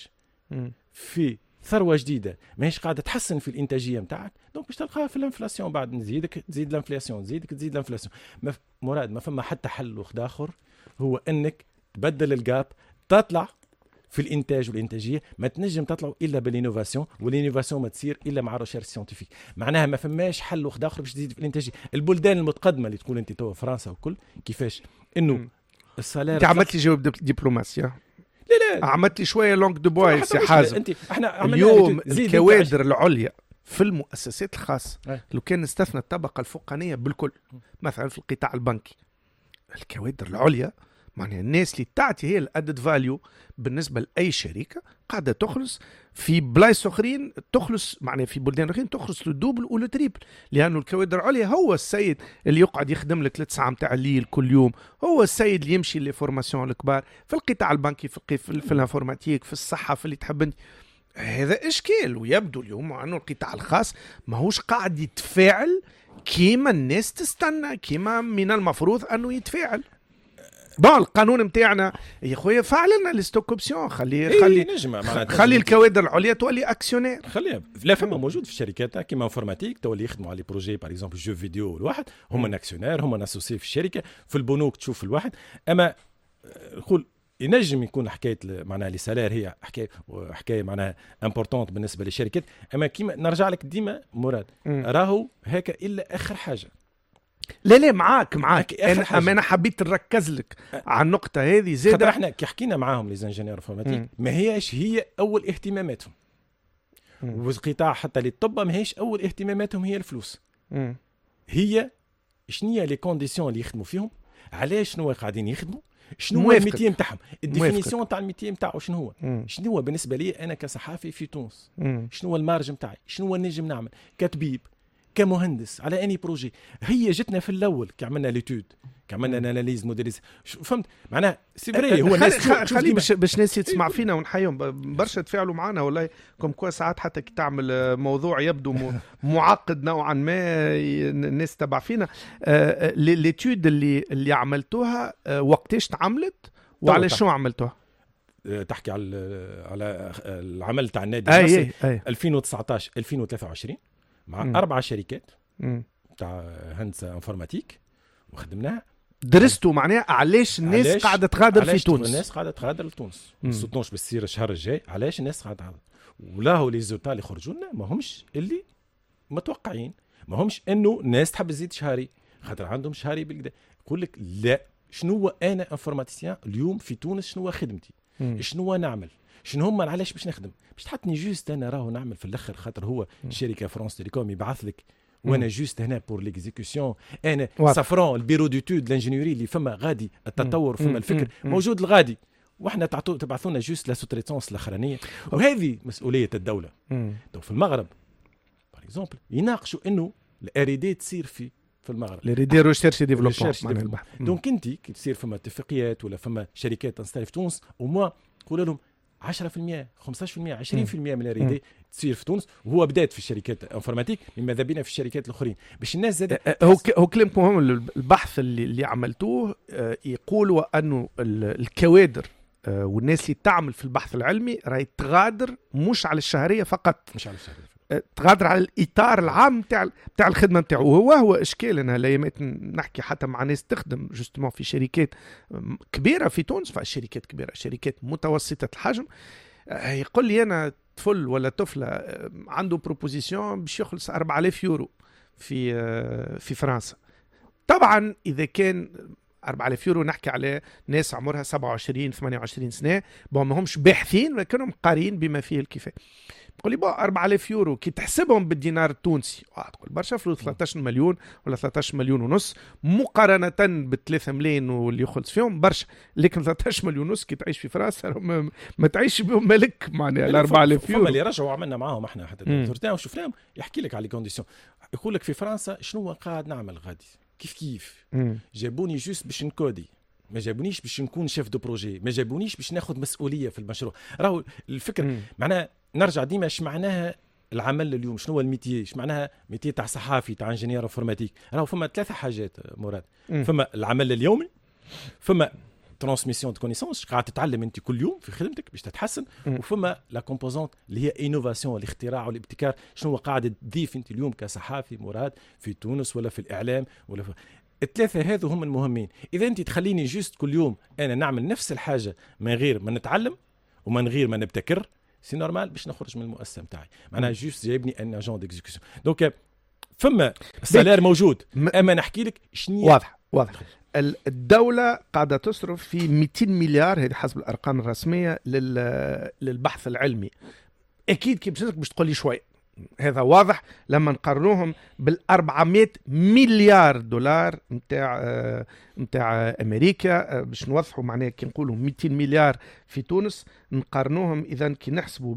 في ثروه جديده، ماهيش قاعده تحسن في الانتاجيه نتاعك، دونك باش تلقاها في الانفلاسيون. بعد نزيدك تزيد الانفلاسيون، تزيدك تزيد الانفلاسيون. ما مراد ما فما حتى حل واحد اخر، هو انك تبدل الجاب، تطلع في الانتاج والانتاجيه. ما تنجم تطلعوا الا بالانوفاسيون، والانوفاسيون ما تصير الا مع ريشيرش سيانتيفيك. معناها ما فماش حل واحد اخر باش تزيد في الانتاجيه. البلدان المتقدمه اللي تقول انت تو فرنسا وكل كيفاش انه السالير. انت عملت لي جواب دبلوماسيا؟ لا لا عملت لي شويه لونغ دو بوا يا سي حازم. انت احنا اليوم الكوادر العليا في المؤسسات الخاصه أه. لو كان نستثنى الطبقه الفوقانيه بالكل، مثلا في القطاع البنكي، الكوادر العليا معناها الناس اللي تعطي هي الادد فاليو بالنسبه لاي شركه قاعده تخلص في بلايص اخرين، تخلص معناها في بلدان اخرين تخلص الدوبل ولا تريبل، لانه الكوادر العليا هو السيد اللي يقعد يخدم لك ثلاث ساعات تاع الليل كل يوم، هو السيد اللي يمشي لي فورماسيون الكبار في القطاع البنكي، في في, في الانفورماتيك، في الصحه، في اللي تحب. هذا اشكال. ويبدو اليوم انه القطاع الخاص ماهوش قاعد يتفاعل كيما الناس تستنى، كيما من المفروض انه يتفاعل. بون القانون نتاعنا يا خويا فعل لنا الستوك اوبسيون، خلي خلي إيه خلي الكوادر العليا تولي اكسيونير، خليها. لا فما موجود في الشركات كيما انفورماتيك تولي يخدموا على بروجي باغ اكزومبل جو فيديو الواحد هما اكسيونير، هما اسوسي في الشركه. في البنوك تشوف الواحد. اما نقول ينجم يكون حكايه معناها لي سالير هي حكايه حكايه معناها امبورطونت بالنسبه للشركات. اما كيما نرجع لك ديما مراد، راهو هكا الا اخر حاجه. لا لا معاك معاك انا اما انا حبيت نركز لك على النقطه هذه زاده. احنا كي حكينا معاهم لي زانجينيور انفورماتيك ما هيش هي اول اهتماماتهم، والقطاع حتى للطب ما هيش اول اهتماماتهم هي الفلوس. مم. هي شنية لي كونديسيون اللي يخدموا فيهم، علاش شنو قاعدين يخدموا، شنو هو الميتي نتاعهم، الديفينيسيون تاع الميتي نتاعو شنو هو. مم. شنو هو بالنسبه لي انا كصحافي في تونس، مم. شنو هو المارج نتاعي، شنو هو نجم نعمل كطبيب كمهندس على اني بروجي. هي جتنا في الاول كعملنا ليتود، كعملنا اناليز موديليز، فهمت معناها سي فري. هو الناس خلي باش باش ناس تسمع فينا ونحيهم برشا تفاعلوا معنا والله. كم كوا ساعات حتى كي تعمل موضوع يبدو معقد نوعا ما الناس تبع فينا. ليتود اللي اللي عملتوها وقتاش تعملت وعلى شنو عملتوها؟ تحكي على على العمل تاع النادي أي أي أي. ألفين وتسعطاش ألفين وثلاثة وعشرين مع م. أربع شركات تاع هندسة انفورماتيك وخدمناها. درستوا معناها علاش الناس علاش قاعدة تغادر في تونس؟ الناس قاعدة تغادر لتونس ما نصوتوش بالسير الشهر الجاي. علاش الناس قاعدة تغادر؟ ولاهو لي زوتا اللي خرجوا لنا ما همش اللي متوقعين، ما همش انه الناس تحب تزيد شهري خاطر عندهم شهري بالكدا. يقول لك لا، شنو انا انفورماتيسيان اليوم في تونس، شنو خدمتي، مم. شنو نعمل، شنو هم علاش باش نخدم، باش تحطني جوست انا راهو نعمل في الاخر خاطر هو مم. شركه فرانس تيليكوم يبعث لك وانا جوست هنا بور ليكزيكسيون. انا سافرون البيرو ديتود لانجينيوري اللي فما غادي التطور فما الفكر مم. موجود الغادي، واحنا تعطوا تبعثونا جوست لا سوتريتونس الاخرانيه، وهذه مسؤوليه الدوله. تو في المغرب باغ اكزومبل يناقشوا انه الار اي دي تصير في في المغرب، لي دي ريشيرش ديفلوبمون. دونك انت كي تصير فما اتفاقيات ولا فما شركات تنستلف في تونس وما تقول لهم عشرة بالمئة خمسة عشر بالمئة عشرين بالمئة من الار دي تصير في تونس، وهو بدات في الشركات انفورماتيك ماذا بينا في الشركات الاخرين باش الناس زاد. هو هو كلامكم هم البحث اللي اللي عملتوه يقولوا انه الكوادر والناس اللي تعمل في البحث العلمي راهي تغادر مش على الشهريه فقط، مش على الشهريه، تغادر على الاطار العام تاع تاع الخدمه نتاعو. وهو هو اشكال انا الايامات نحكي حتى مع ناس تخدم جوستومون في شركات كبيره في تونس، فالشركات كبيره شركات متوسطه الحجم، يقول لي انا طفل ولا طفله عنده بروبوزيسيون باش يخلص أربعة آلاف يورو في في فرنسا. طبعا اذا كان أربعة آلاف يورو نحكي على ناس عمرها سبعة وعشرين ثمانية وعشرين سنه، بون ما همش باحثين ولكنهم قارين بما فيه الكفايه. تقول لي بقى أربعة آلاف يورو كي تحسبهم بالدينار التونسي تقول برشا فلوس، ثلاثة عشر مليون ولا ثلاثة عشر مليون ونص مقارنة بالثلاثة ملايين واللي يخلص فيهم برشا. لكن ثلاثة عشر مليون ونص كي تعيش في فرنسا ما, ما تعيش بهم ملك معناها ال أربعة آلاف يورو. فما اللي رجعوا عملنا معاهم احنا حتى الدكتور تاعو وشفناهم يحكي لك على كونديسيون، يقول لك في فرنسا شنو قاعد نعمل غادي كيف كيف مم. جابوني جوست باش نكودي، ما جابونيش باش نكون شيف دو بروجي، ما جابونيش باش ناخذ مسؤوليه في المشروع. راهو الفكر معناها نرجع ديما اش معناها العمل اليوم، شنو هو الميتي، اش معناها ميتي تاع صحافي تاع انجينير انفورماتيك. راهو فما ثلاثه حاجات مراد، مم. فما العمل اليومي، فما ترانسميسيون دو كونيسونس قاعد تتعلم انت كل يوم في خدمتك باش تتحسن، مم. وفما لا كومبوزونت اللي هي انوفاسيون الاختراع والابتكار، شنو قاعد تضيف انت اليوم كصحافي مراد في تونس ولا في الاعلام ولا في الثلاثه هذو هم المهمين. اذا انت تخليني جوست كل يوم انا نعمل نفس الحاجه من غير ما نتعلم ومن غير ما نبتكر، سي نورمال باش نخرج من المؤسسه نتاعي. معناها جوست جايبني ان اجون ديكزيكسيون. دونك فما السالير موجود، اما نحكي لك شنو واضح واضح. الدوله قاعده تصرف في مئتين مليار، هذه حسب الارقام الرسميه للبحث العلمي. اكيد كي باش تقول لي شوي، هذا واضح لما نقارنوهم بالأربعمائة مليار دولار نتاع نتاع أمريكا. باش نوضحوا معناه كي نقولوا مئتين مليار في تونس نقارنوهم إذا كي نحسبوا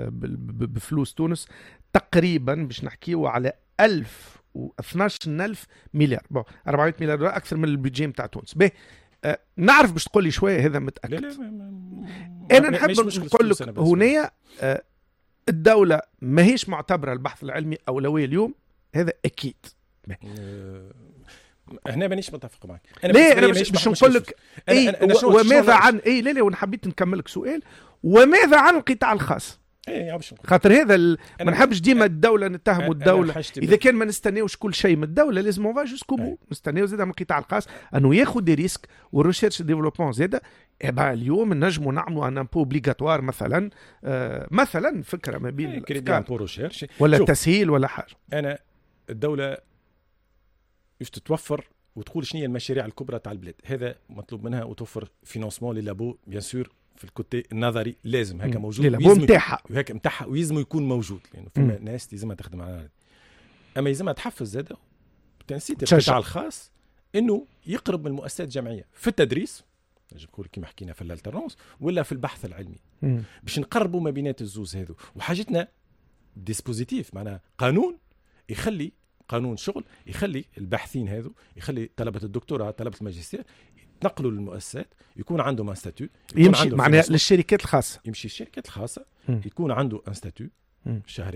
بفلوس تونس تقريبا باش نحكيوا على ألف واثناش ألف مليار. بون أربعمائة مليار دولار أكثر من البيجي نتاع تونس. به أه نعرف باش تقول لي شوية هذا متأكد. لا لا ما ما أنا نحب نقول لك هنا أه الدولة ما هيش معتبرة البحث العلمي أولوية اليوم، هذا أكيد. هنا مانيش متفق معك. أنا ليه أنا مش, مش نقول لك إيه وماذا عن إيه لا لا وأنا حبيت نكمل لك سؤال، وماذا عن القطاع الخاص؟ إيه خاطر هذا ال... ما نحبش ديما الدولة نتهموا الدولة إذا كان ما نستناوش كل شيء من الدولة، لازم اون فا جوسكو بو نستناو زاد من القطاع الخاص أنه ياخذ دي ريسك والريشيرش ديفلوبمون زاد. إبا اليوم نجموا نعملوا ان امبو اوبليغاتوار مثلا آه مثلا فكرة ما بين كريدي ريشيرش ولا تسهيل ولا حاجة. أنا الدولة باش تتوفر وتقول شنو هي المشاريع الكبرى تاع البلاد، هذا مطلوب منها وتوفر فينانسمون للابو بيان سور في الكوتي النظري لازم هكا موجود نتاعها وهكا نتاعها ويزم يكون موجود لانه فما ناس لازم تخدم على هذا. اما لازم تحفز زاده تنسيت القطاع الخاص انه يقرب من المؤسسات الجامعيه في التدريس، نجم نقول كيما حكينا في الالترنس ولا في البحث العلمي، مم. باش نقربوا ما بينات الزوز هذو. وحاجتنا ديسبوزيتيف معنا قانون يخلي قانون شغل يخلي الباحثين هذو يخلي طلبه الدكتوراه طلبه الماجستير نقلوا للمؤسسات يكون عندهم ان ستاتيو يمشي معناها للشركات الخاصه، يمشي الشركات الخاصه م. يكون عنده ان ستاتيو شهريه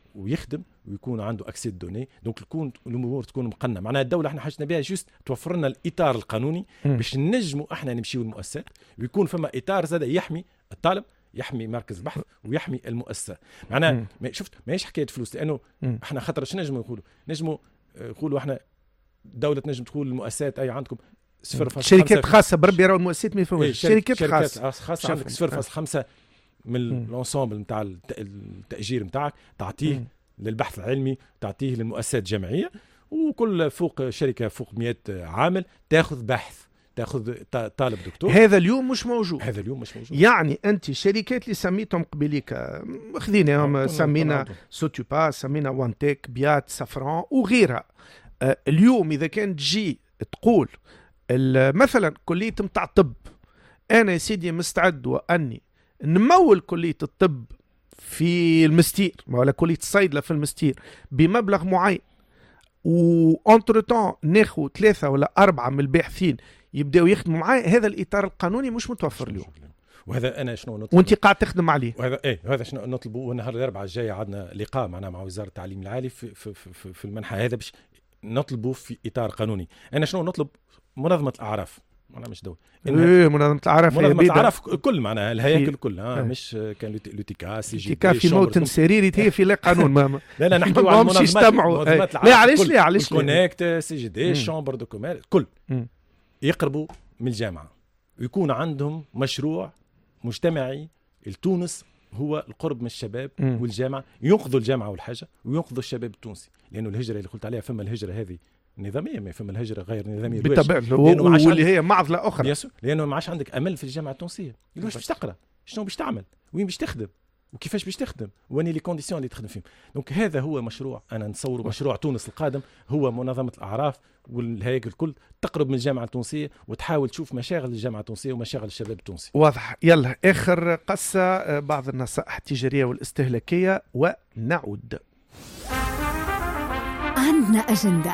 ويخدم ويكون عنده اكسيد دوني. دونك تكون الامور تكون مقننه. معناها الدوله احنا حاجتنا بها جوست توفر لنا الاطار القانوني باش نجموا احنا نمشيو المؤسسات ويكون فما اطار زاد يحمي الطالب يحمي مركز البحث ويحمي المؤسسه. معناها شفت ماهيش حكايه فلوس لانه مم. احنا خاطر شنو نجموا نقولوا نجموا نقولوا احنا دوله نجم تقول المؤسسات اي عندكم صفر فاصلة خمسة شركات خاصه بربي راهو المؤسسات ما يفهموش. إيه شركات, شركات خاصه خاصه عندك صفر فاصلة خمسة من لونسومبل نتاع التاجير نتاعك تعطيه مم. للبحث العلمي تعطيه للمؤسسات الجامعيه وكل فوق شركه فوق مئة عامل تاخذ بحث تاخذ طالب دكتور. هذا اليوم مش موجود. هذا اليوم مش موجود. يعني انت شركات اللي سميتهم قبيليك خذيناهم سمينا سوتوبا سمينا وانتيك بيات سافران وغيرها. آه اليوم اذا كانت تجي تقول مثلا كليه متاع طب انا يا سيدي مستعد واني نمول كليه الطب في المستير ولا كليه الصيدله في المستير بمبلغ معين وانتر تون ناخذ ثلاثه ولا اربعه من الباحثين يبداو يخدموا معايا. هذا الاطار القانوني مش متوفر اليوم وهذا انا شنو نطلب وانت قاعد تخدم عليه. وهذا ايه هذا شنو نطلبه. والنهار الاربعاء الجاي عندنا لقاء معنا مع وزاره التعليم العالي في في في, في المنحى هذا باش نطلبه في اطار قانوني. انا شنو نطلب منظمه الاعراف معناها مش دولة ايه منظمه الاعراف منظمه الاعراف كل معناها الهياكل كلها مش كان لوتيكا سي جي في موت سريري هي في لا قانون ما لا لا نحكيو على المنظمات لا علاش لا علاش كونيكت سي جي دي شامبر دو كومير كل يقربوا من الجامعه ويكون عندهم مشروع مجتمعي. لتونس هو القرب من الشباب م. والجامعه ينقذوا الجامعه والحاجه وينقذوا الشباب التونسي لانه الهجره اللي قلت عليها فما الهجره هذه نظاميه ما فما الهجره غير نظاميه بالطبع واللي هي معضله اخرى لانه ما عادش عندك امل في الجامعه التونسيه. واش باش تقرا شنو باش تعمل وين باش تخدم وكيفاش باش تخدم واني لي كونديسيون اللي تخدم فيهم. دونك هذا هو مشروع انا نصور مشروع تونس القادم هو منظمه الاعراف والهياكل الكل تقرب من الجامعه التونسيه وتحاول تشوف مشاغل الجامعه التونسيه ومشاغل الشباب التونسي. واضح. يلا اخر قصه بعض النصائح التجاريه والاستهلاكيه ونعود. عندنا اجنده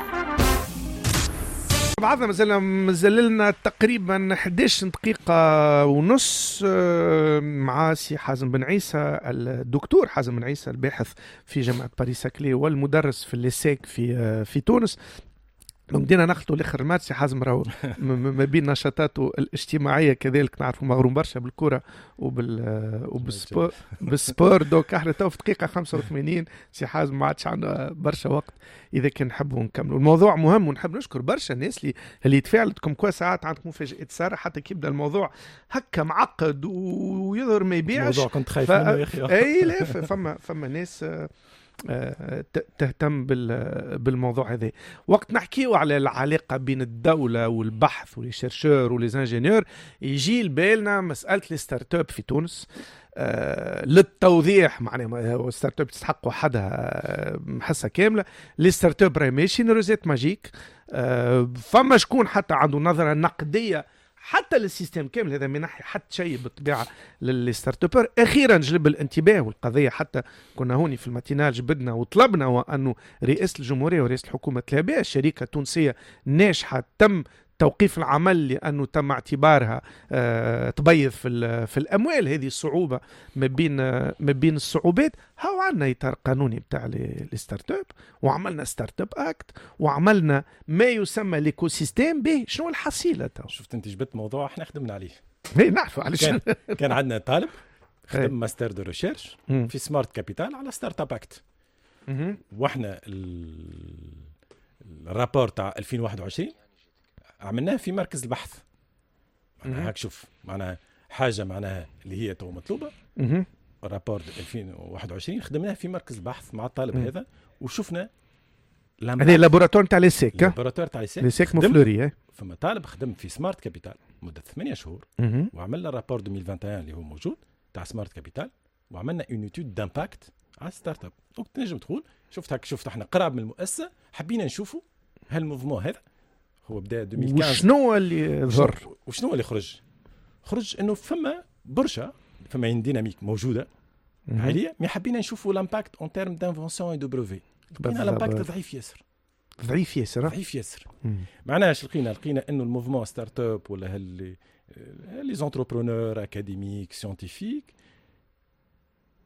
بعضنا مازال مازال لنا تقريبا إحدى عشرة دقيقة ونص مع سي حازم بن عيسى الدكتور حازم بن عيسى الباحث في جامعة باريس ساكلي والمدرس في الليسيك في في تونس. بدينا نخلطوا الاخر مات سي حازم راهو ما بين نشاطاته الاجتماعيه كذلك نعرفوا مغروم برشا بالكره وبال وبالسبور بالسبور. دوك احنا تو في دقيقه خمسة وثمانين سي حازم ما عادش عندنا برشا وقت اذا كان نحبوا نكملوا الموضوع مهم. ونحب نشكر برشا الناس اللي اللي تفاعلتكم كوا ساعات عندكم مفاجات ساره حتى كي يبدا الموضوع هكا معقد ويظهر ما يبيعش. الموضوع كنت خايف ف... منه يا اخي. اي لا فما فما ناس تهتم بالموضوع هذا. وقت نحكيو على العلاقة بين الدولة والبحث والشيرشور والإنجينيور يجي لبالنا مسألة الستارت اب في تونس. آه للتوضيح معناها الستارت اب تستحق وحدها حصة كاملة. الستارت اب راهي ماشي روزيت ماجيك. آه فما شكون حتى عنده نظرة نقدية حتى للسيستم كامل هذا من ناحيه حتى شيء بالطبيعه للستارت ابر. اخيرا جلب الانتباه والقضيه حتى كنا هوني في الماتينال جبدنا وطلبنا وانه رئاسه الجمهوريه ورئاسه الحكومه تلابيه شركه تونسيه ناجحه تم توقيف العمل لانه تم اعتبارها آه تبيض في في الاموال. هذه الصعوبه ما بين آه ما بين الصعوبات. هاو عندنا اطار قانوني بتاع الستارت اب وعملنا ستارت اب اكت وعملنا ما يسمى ليكو سيستيم. به شنو الحصيله تو؟ شفت انت جبت موضوع احنا خدمنا عليه. اي نعرفوا علاش. كان, كان عندنا طالب خدم ماستر دو ريشيرش في سمارت كابيتال على ستارت اب اكت. واحنا الرابور تاع ألفين وواحد وعشرين عملناه في مركز البحث. معناها هاك شوف معناها حاجه معناها اللي هي تو مطلوبه. رابور ألفين وواحد وعشرين خدمناه في مركز البحث مع الطالب مم. هذا وشوفنا هذا لابوراتوار تاع ليسيك. لابوراتوار تاع ليسيك ليسيك مفلوري. فما طالب خدم في سمارت كابيتال مده ثمانية شهور وعملنا رابور ألفين وواحد وعشرين اللي هو موجود تاع سمارت كابيتال وعملنا اون ايتود دامباكت على ستارت اب. دونك تنجم تقول شفت هاك شفت احنا قراب من المؤسسه حبينا نشوفوا هالموفمون هذا هو بدا ألفين وخمسطاش. وشنو اللي ظهر وشنو اللي خرج؟ خرج انه فما برشا فما ديناميك موجوده حاليا مي حبينا نشوفوا لامباكت اون تيرم دانفونسيون اي دو بروفي. لقينا لامباكت ضعيف ياسر ضعيف ياسر ضعيف ياسر. معناها اش لقينا؟ لقينا انه الموفمون ستارت اب ولا هاللي لي زونتربرونور اكاديميك سيانتيفيك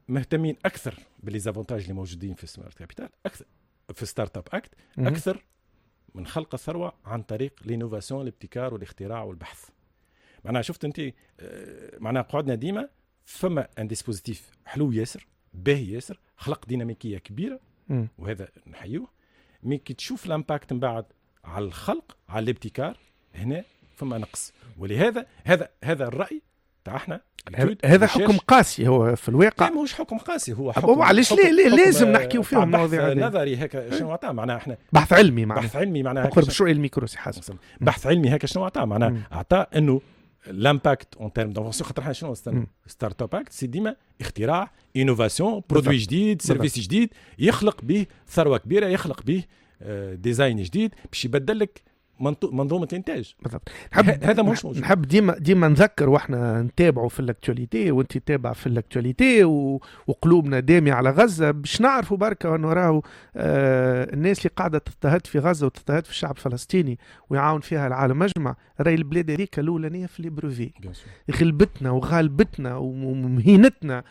مهتمين اكثر بالليزافونتاج اللي موجودين في سمارت كابيتال اكثر في ستارت اب اكت اكثر من خلق الثروه عن طريق لينوفاسيون الابتكار والاختراع والبحث. معناها شفت انت معناها قعدنا ديما فما ان ديسبوزيتيف حلو ياسر باهي ياسر خلق ديناميكيه كبيره م. وهذا نحيوه. مي كي تشوف الامباكت من بعد على الخلق على الابتكار هنا فما نقص. ولهذا هذا هذا الراي تاع احنا هذا حكم قاسي هو في الواقع. لا ماهوش حكم قاسي هو حكم علاش لازم نحكيو فيهم مواضيع نظري هكا شنو عطاه معناها احنا بحث علمي معناها بحث علمي معناها قرب شويه الميكرو سي حسن بحث علمي هكا شنو عطاه معناها عطاه انه لامباكت اون تيرم دونفونسيون خاطر احنا شنو ستارت اب اكت سي ديما اختراع انوفاسيون برودوي جديد سيرفيس جديد يخلق به ثروه كبيره يخلق به ديزاين جديد باش يبدل لك منظومه الانتاج. بالضبط. هذا مش موجود. نحب ديما ديما نذكر واحنا نتابعوا في الاكtualité وانت تتابع في الاكtualité وقلوبنا دامي على غزه باش نعرفوا بركه انه راهو آه الناس اللي قاعده تضطهد في غزه وتضطهد في الشعب الفلسطيني ويعاون فيها العالم اجمع راهي البلاد هذيك الاولانيه في لي بروفي غلبتنا وغالبتنا ومهينتنا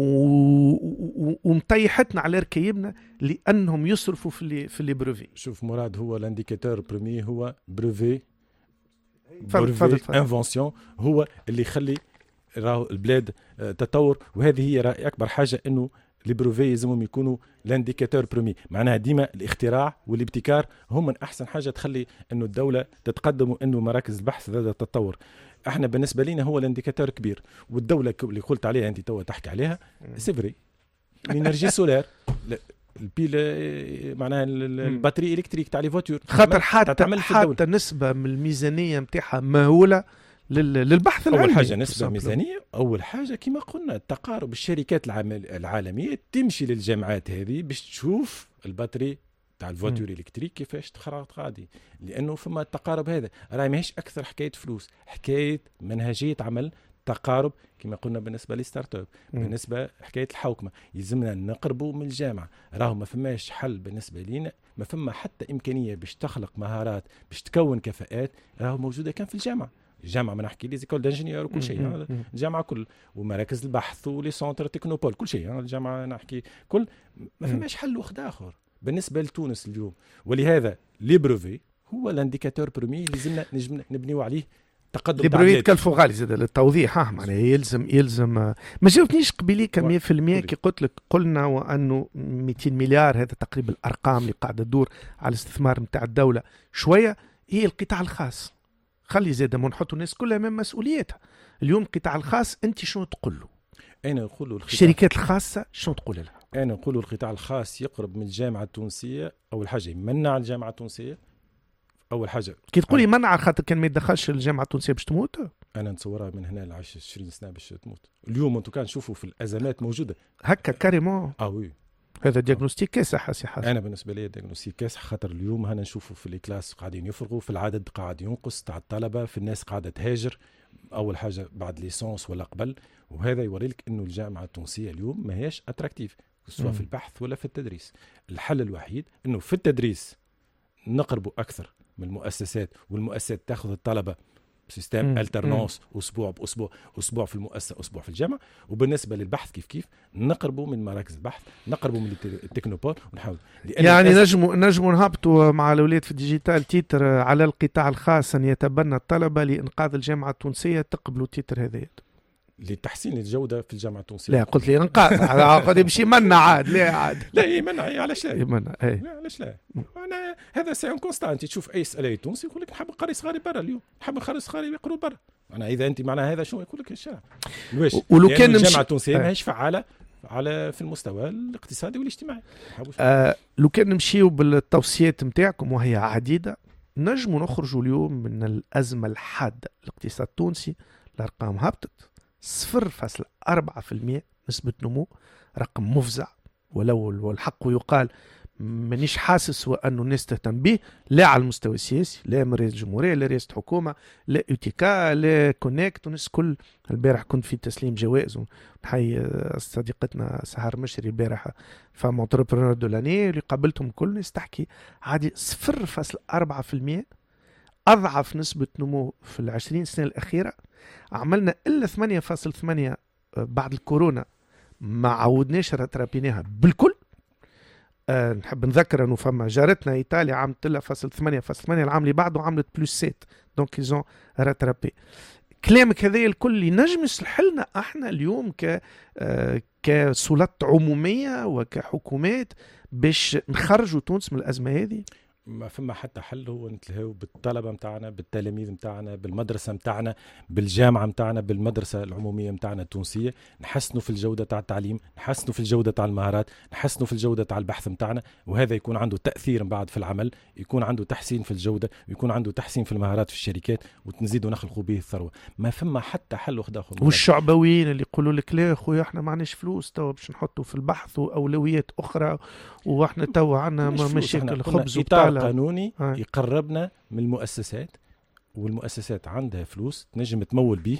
ومطيحتنا على ركيبنا لانهم يصرفوا في لي في لي بروفي. شوف مراد هو الانديكاتور بريمي هو بروفي بروفي انفونسيون هو اللي يخلي راهو البلاد تطور. وهذه هي رأي اكبر حاجه انه لي بروفي لازمهم يكونوا لانديكاتور بريمي. معناها ديما الاختراع والابتكار هم من احسن حاجه تخلي انه الدوله تتقدم وانه مراكز البحث ذات تتطور. احنا بالنسبه لنا هو الانديكاتور كبير. والدوله اللي قلت عليها انت تو تحكي عليها سيفري الانرجي سولار البيل معناها الباتري الكتريك تاع لي فواتور خاطر حتى حتى نسبه من الميزانيه نتاعها مهوله للبحث العلمي. اول حاجه نسبه ميزانيه اول حاجه كما قلنا التقارب الشركات العالميه تمشي للجامعات هذه باش تشوف الباتري تاع الفواتور الكتريك كيفاش تخرج غادي لانه فما التقارب هذا راهي ماهيش اكثر حكايه فلوس حكايه منهجيه عمل تقارب كما قلنا بالنسبه للستارت اب بالنسبه حكايه الحوكمه يلزمنا نقربوا من الجامعه. راهو ما فماش حل بالنسبه لينا ما فما حتى امكانيه باش تخلق مهارات باش تكون كفاءات راهو موجوده كان في الجامعه. الجامعه ما نحكي لي زيكول دانجينيور وكل شيء الجامعه كل ومراكز البحث ولي سونتر تكنوبول كل شيء الجامعه نحكي كل ما فماش حل واحد اخر بالنسبه لتونس اليوم. ولهذا لي بروفي هو الانديكاتور بريمي اللي لازمنا نجم نبنيو عليه تقدم. لي بروفي يتكلفوا غالي زاد للتوضيح ها معناها يلزم يلزم ما جاوبتنيش قبيليك مية بالمية كي قلت لك قلنا وانه مئتين مليار هذا تقريبا الارقام اللي قاعده تدور على الاستثمار نتاع الدوله شويه هي القطاع الخاص. خلي زاد ما نحطوا الناس كلها من مسؤوليتها. اليوم القطاع الخاص انت شنو تقول له؟ انا نقول له الشركات الخاصه شنو تقول لها؟ انا نقول له القطاع الخاص يقرب من الجامعه التونسيه. اول حاجه يمنع الجامعه التونسيه اول حاجه. كي تقولي منع خاطر كان ما يدخلش الجامعه التونسيه باش تموت انا نتصورها من هنا ل عشرين سنه باش تموت. اليوم انتم كان نشوفوا في الازمات موجوده هكا كاريمون. اه وي هذا دياغنوستيك كاسح سي حسن. انا بالنسبه لي دياغنوستيك كاسح خاطر اليوم هنا نشوفوا في الكلاس قاعدين يفرغوا في العدد قاعد ينقص تاع الطلبه في الناس قاعده تهاجر اول حاجه بعد ليسونس ولا قبل. وهذا يوري لك انه الجامعه التونسيه اليوم ما هياش اتراكتيف سواء في البحث ولا في التدريس. الحل الوحيد انه في التدريس نقربوا اكثر من المؤسسات والمؤسسات تاخذ الطلبه سيستم الترنانس اسبوع باسبوع اسبوع في المؤسسه اسبوع في الجامعه. وبالنسبه للبحث كيف كيف نقربوا من مراكز البحث نقربوا من التكنوبول ونحاول يعني نجموا نجموا نهبطوا مع الاولاد في الديجيتال تيتر على القطاع الخاص ان يتبنى الطلبه لانقاذ الجامعه التونسيه. تقبلوا تيتر هذا لتحسين الجوده في الجامعه التونسيه؟ لا قلت لي انقاذ قاعد يمشي منع عاد لا عاد لا يمنع علاش لا يمنع اي علاش لا. انا هذا سي ان كونستانت تشوف اي سؤال تونسي يقول لك نحب نقري صغاري برا اليوم نحب نقري صغاري يقروا برا. انا اذا انت معناها هذا شنو يقول لك الشارع واش ولو كان الجامعه التونسيه ماهيش فعاله على في المستوى الاقتصادي والاجتماعي. آه لو كان نمشيو بالتوصيات نتاعكم وهي عديده نجموا نخرجوا اليوم من الازمه الحاده. الاقتصاد التونسي الارقام هبطت صفر فاصلة أربعة بالمئة نسبة نمو رقم مفزع. ولو والحق يقال مانيش حاسس وأنه الناس تهتم به لا على المستوى السياسي لا من رئيس الجمهورية لا رئيس الحكومة لا يوتيكا لا كونكت وناس كل. البارح كنت في تسليم جوائز ونحيي صديقتنا سهر مشري البارح فام انتربرونور دو لاني اللي قابلتهم كل ناس تحكي عادي صفر فاصلة أربعة بالمئة أضعف نسبة نمو في العشرين سنة الأخيرة. عملنا إلا ثمانية فاصلة ثمانية بعد الكورونا ما عودناش راترابيناها بالكل. أه نحب نذكر انه فما جارتنا ايطاليا عملت لها فاصل ثمانية فاصل ثمانية، العام اللي بعده عملت بلوس سبعة، دونك يزون راترابي. كلامك هذا الكل ينجم يصلح لنا احنا اليوم ك أه كسلطات عموميه وكحكومات باش نخرجوا تونس من الازمه هذه؟ ما فما حتى حل هو نتلهو بالطلبة متاعنا، بالتلاميذ متاعنا، بالمدرسة متاعنا، بالجامعة متاعنا، بالمدرسة العمومية متاعنا التونسية، نحسنوا في الجودة تاع التعليم، نحسنوا في الجودة تاع المهارات، نحسنوا في الجودة تاع البحث متاعنا، وهذا يكون عنده تأثير بعد في العمل، يكون عنده تحسين في الجودة، ويكون عنده تحسين في المهارات في الشركات، وتنزيدوا نخلقوا به الثروة. ما فما حتى حل واحد آخر. والشعبويين اللي يقولوا لك لا خويا احنا ما عندناش فلوس توا باش نحطوا في البحث وأولويات أخرى، واحنا توا عندنا مشاكل خبز وبطالة. قانوني آه. يقربنا من المؤسسات، والمؤسسات عندها فلوس تنجم تمول به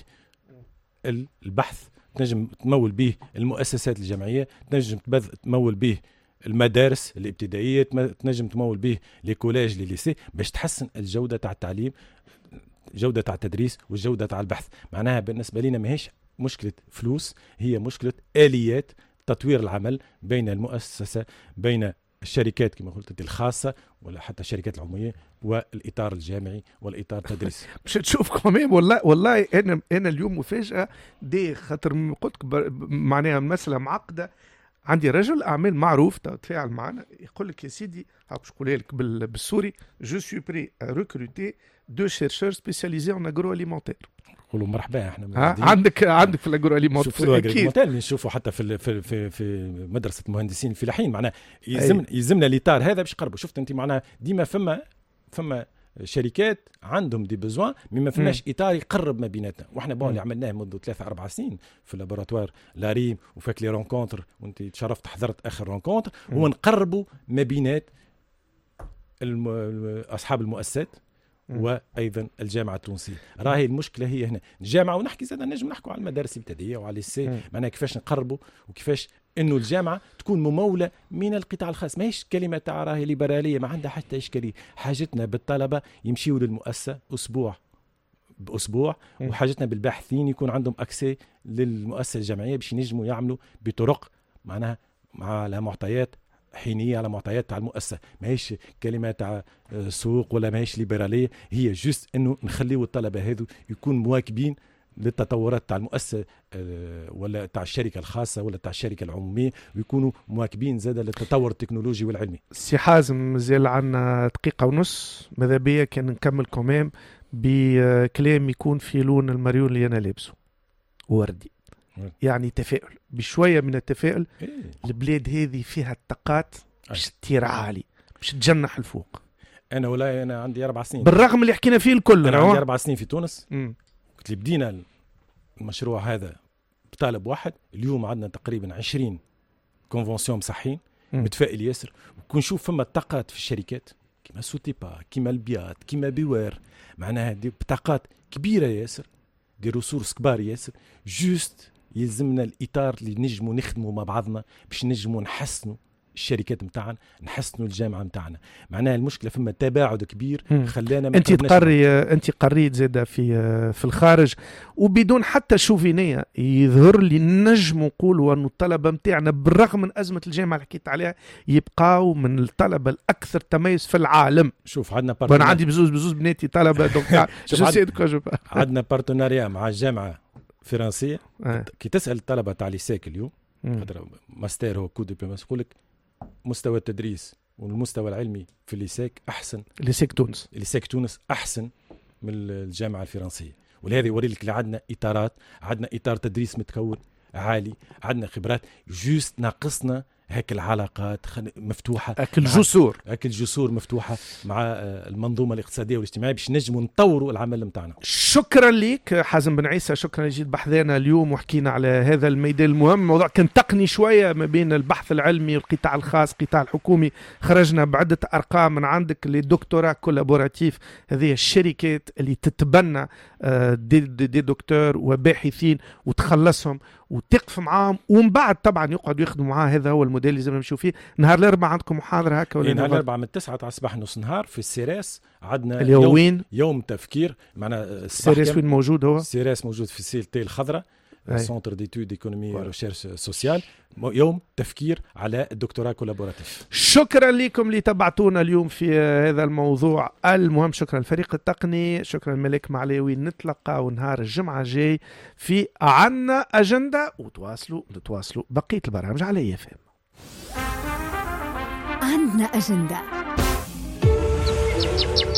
البحث، تنجم تمول به المؤسسات الجامعية، تنجم تمول به المدارس الابتدائية، تنجم تمول به لي كولاج لي ليسي، باش تحسن الجودة تاع التعليم، جودة تاع التدريس والجودة تاع البحث. معناها بالنسبة لنا ماهيش مشكلة فلوس، هي مشكلة آليات تطوير العمل بين المؤسسة، بين الشركات كما قلت الخاصة ولا حتى الشركات العمومية والإطار الجامعي والإطار التدريسي. مش تشوف كمان والله والله أنا أنا اليوم مفاجأة دي، خاطر قلت معناها مسألة معقدة. عندي رجل أعمال معروف تفاعل معنا يقول لك يا سيدي باش نقولها لك بالسوري جو سوي بري ريكروتي دو شيرشور سبيسياليزي اون اغرو اليمونتير. قولوا مرحبا احنا عندك عندك في الاغرو اليمونتير اكيد نشوفوا حتى في في في, في مدرسه المهندسين الفلاحين. معناها يلزم يلزمنا الاطار هذا باش يقربوا. شفت انت معناها ديما فما فما شركات عندهم دي بزوان ما فماش اطار يقرب ما بيناتنا. واحنا بون اللي عملناه منذ ثلاثة أربع سنين في لابوراتوار لاريم وفاك لي رونكونتر، وانت تشرفت حضرت اخر رونكونتر، هو نقربوا ما بينات الم... اصحاب المؤسسات وايضا الجامعه التونسيه. راهي المشكله هي هنا الجامعه، ونحكي زاد نجم نحكوا على المدارس الابتدائيه وعلى السي، معناها كيفاش نقربوا وكيفاش انه الجامعه تكون مموله من القطاع الخاص. ماهيش كلمه تاع راهي ليبراليه، ما عندها حتى اشكاليه. حاجتنا بالطلبه يمشيوا للمؤسسه اسبوع باسبوع، وحاجتنا بالباحثين يكون عندهم اكسي للمؤسسه الجامعيه باش ينجموا يعملوا بطرق معناها على معطيات حينيه، على معطيات تاع المؤسسه. ماهيش كلمه تاع سوق ولا ماهيش ليبراليه، هي جست انه نخليوا الطلبه هذو يكون مواكبين للتطورات تاع المؤسسه ولا تاع الشركه الخاصه ولا تاع الشركه العموميه، ويكونوا مواكبين زاد للتطور التكنولوجي والعلمي. سي حازم مازال عندنا دقيقه ونص، ماذا بيا كان نكمل كمان بكلام يكون في لون الماريون اللي انا لابسه وردي، يعني تفاؤل بشويه من التفاؤل. إيه؟ البلاد هذه فيها الطاقات باش تطير عالي، باش تجنح الفوق. انا ولا انا عندي اربع سنين بالرغم اللي حكينا فيه الكل. انا عندي اربع سنين في تونس، قلت لي بدينا المشروع هذا بطالب واحد، اليوم عندنا تقريبا عشرين كونفونسيون مصحين، متفائل ياسر. وكنشوف فما الطاقات في الشركات كيما سوتيبا، كيما البيات، كيما بيوار، معناها دي بطاقات كبيره ياسر، دي ريسورس كبار ياسر. جوست يلزمنا الاطار اللي نجموا نخدموا مع بعضنا باش نجموا نحسنوا الشركات متاعنا، نحسنوا الجامعه متاعنا. معناها المشكله فما تباعد كبير خلانا. انت تقري انت قريت زاده في في الخارج وبدون حتى شوفينيه، يظهر لي نجم نقولوا انه الطلبه متاعنا بالرغم من ازمه الجامعه اللي حكيت عليها يبقاو من الطلبه الاكثر تميز في العالم. شوف عندنا انا عندي بزوز بزوز بناتي طلبه دونك عندنا بارتناريا مع الجامعه الفرنسيه. آه. كي تسال الطلبه تاع ليسيك اليوم خاطر ماستر هو كود دبلوماسي، يقول لك مستوى التدريس والمستوى العلمي في الليسيك احسن، ليسيك تونس ليسيك تونس احسن من الجامعه الفرنسيه. ولهذا يوري لك اللي عندنا اطارات، عندنا اطار تدريس متكون عالي، عندنا خبرات، جوست ناقصنا هيك العلاقات مفتوحه، اكل جسور اكل جسور مفتوحه مع المنظومه الاقتصاديه والاجتماعيه باش نجموا نطوروا العمل نتاعنا. شكرا لك حازم بن عيسى، شكرا جيت بحثنا اليوم وحكينا على هذا الميدان المهم. موضوع كان تقني شويه ما بين البحث العلمي والقطاع الخاص القطاع الحكومي. خرجنا بعده ارقام من عندك للدكتوراه كولابوراتيف، هذه الشركات اللي تتبنى دي, دي, دي دكتور وباحثين وتخلصهم وتقف معاهم، ومن بعد طبعا يقعدوا يخدموا معاه. هذا هو الموديل اللي لازم نمشيو فيه. نهار الاربعاء عندكم محاضره هكا ولا؟ نهار الاربعاء من التسعة تاع الصباح نص نهار في السيراس. عندنا اللي هو وين؟ يوم تفكير. معنا السيراس وين موجود؟ هو السيراس موجود في سيل تي الخضراء سنتر ديتود ايكونومي وريشيرش سوسيال، يوم تفكير على الدكتوراه كولابوراتيف. شكرا لكم اللي تبعتونا اليوم في هذا الموضوع المهم. شكرا الفريق التقني، شكرا ملك معليوي. نتلقى نهار الجمعة جاي في عنا أجندة، وتواصلوا نتواصلوا بقية البرامج على إيه إف إم. عنا أجندة.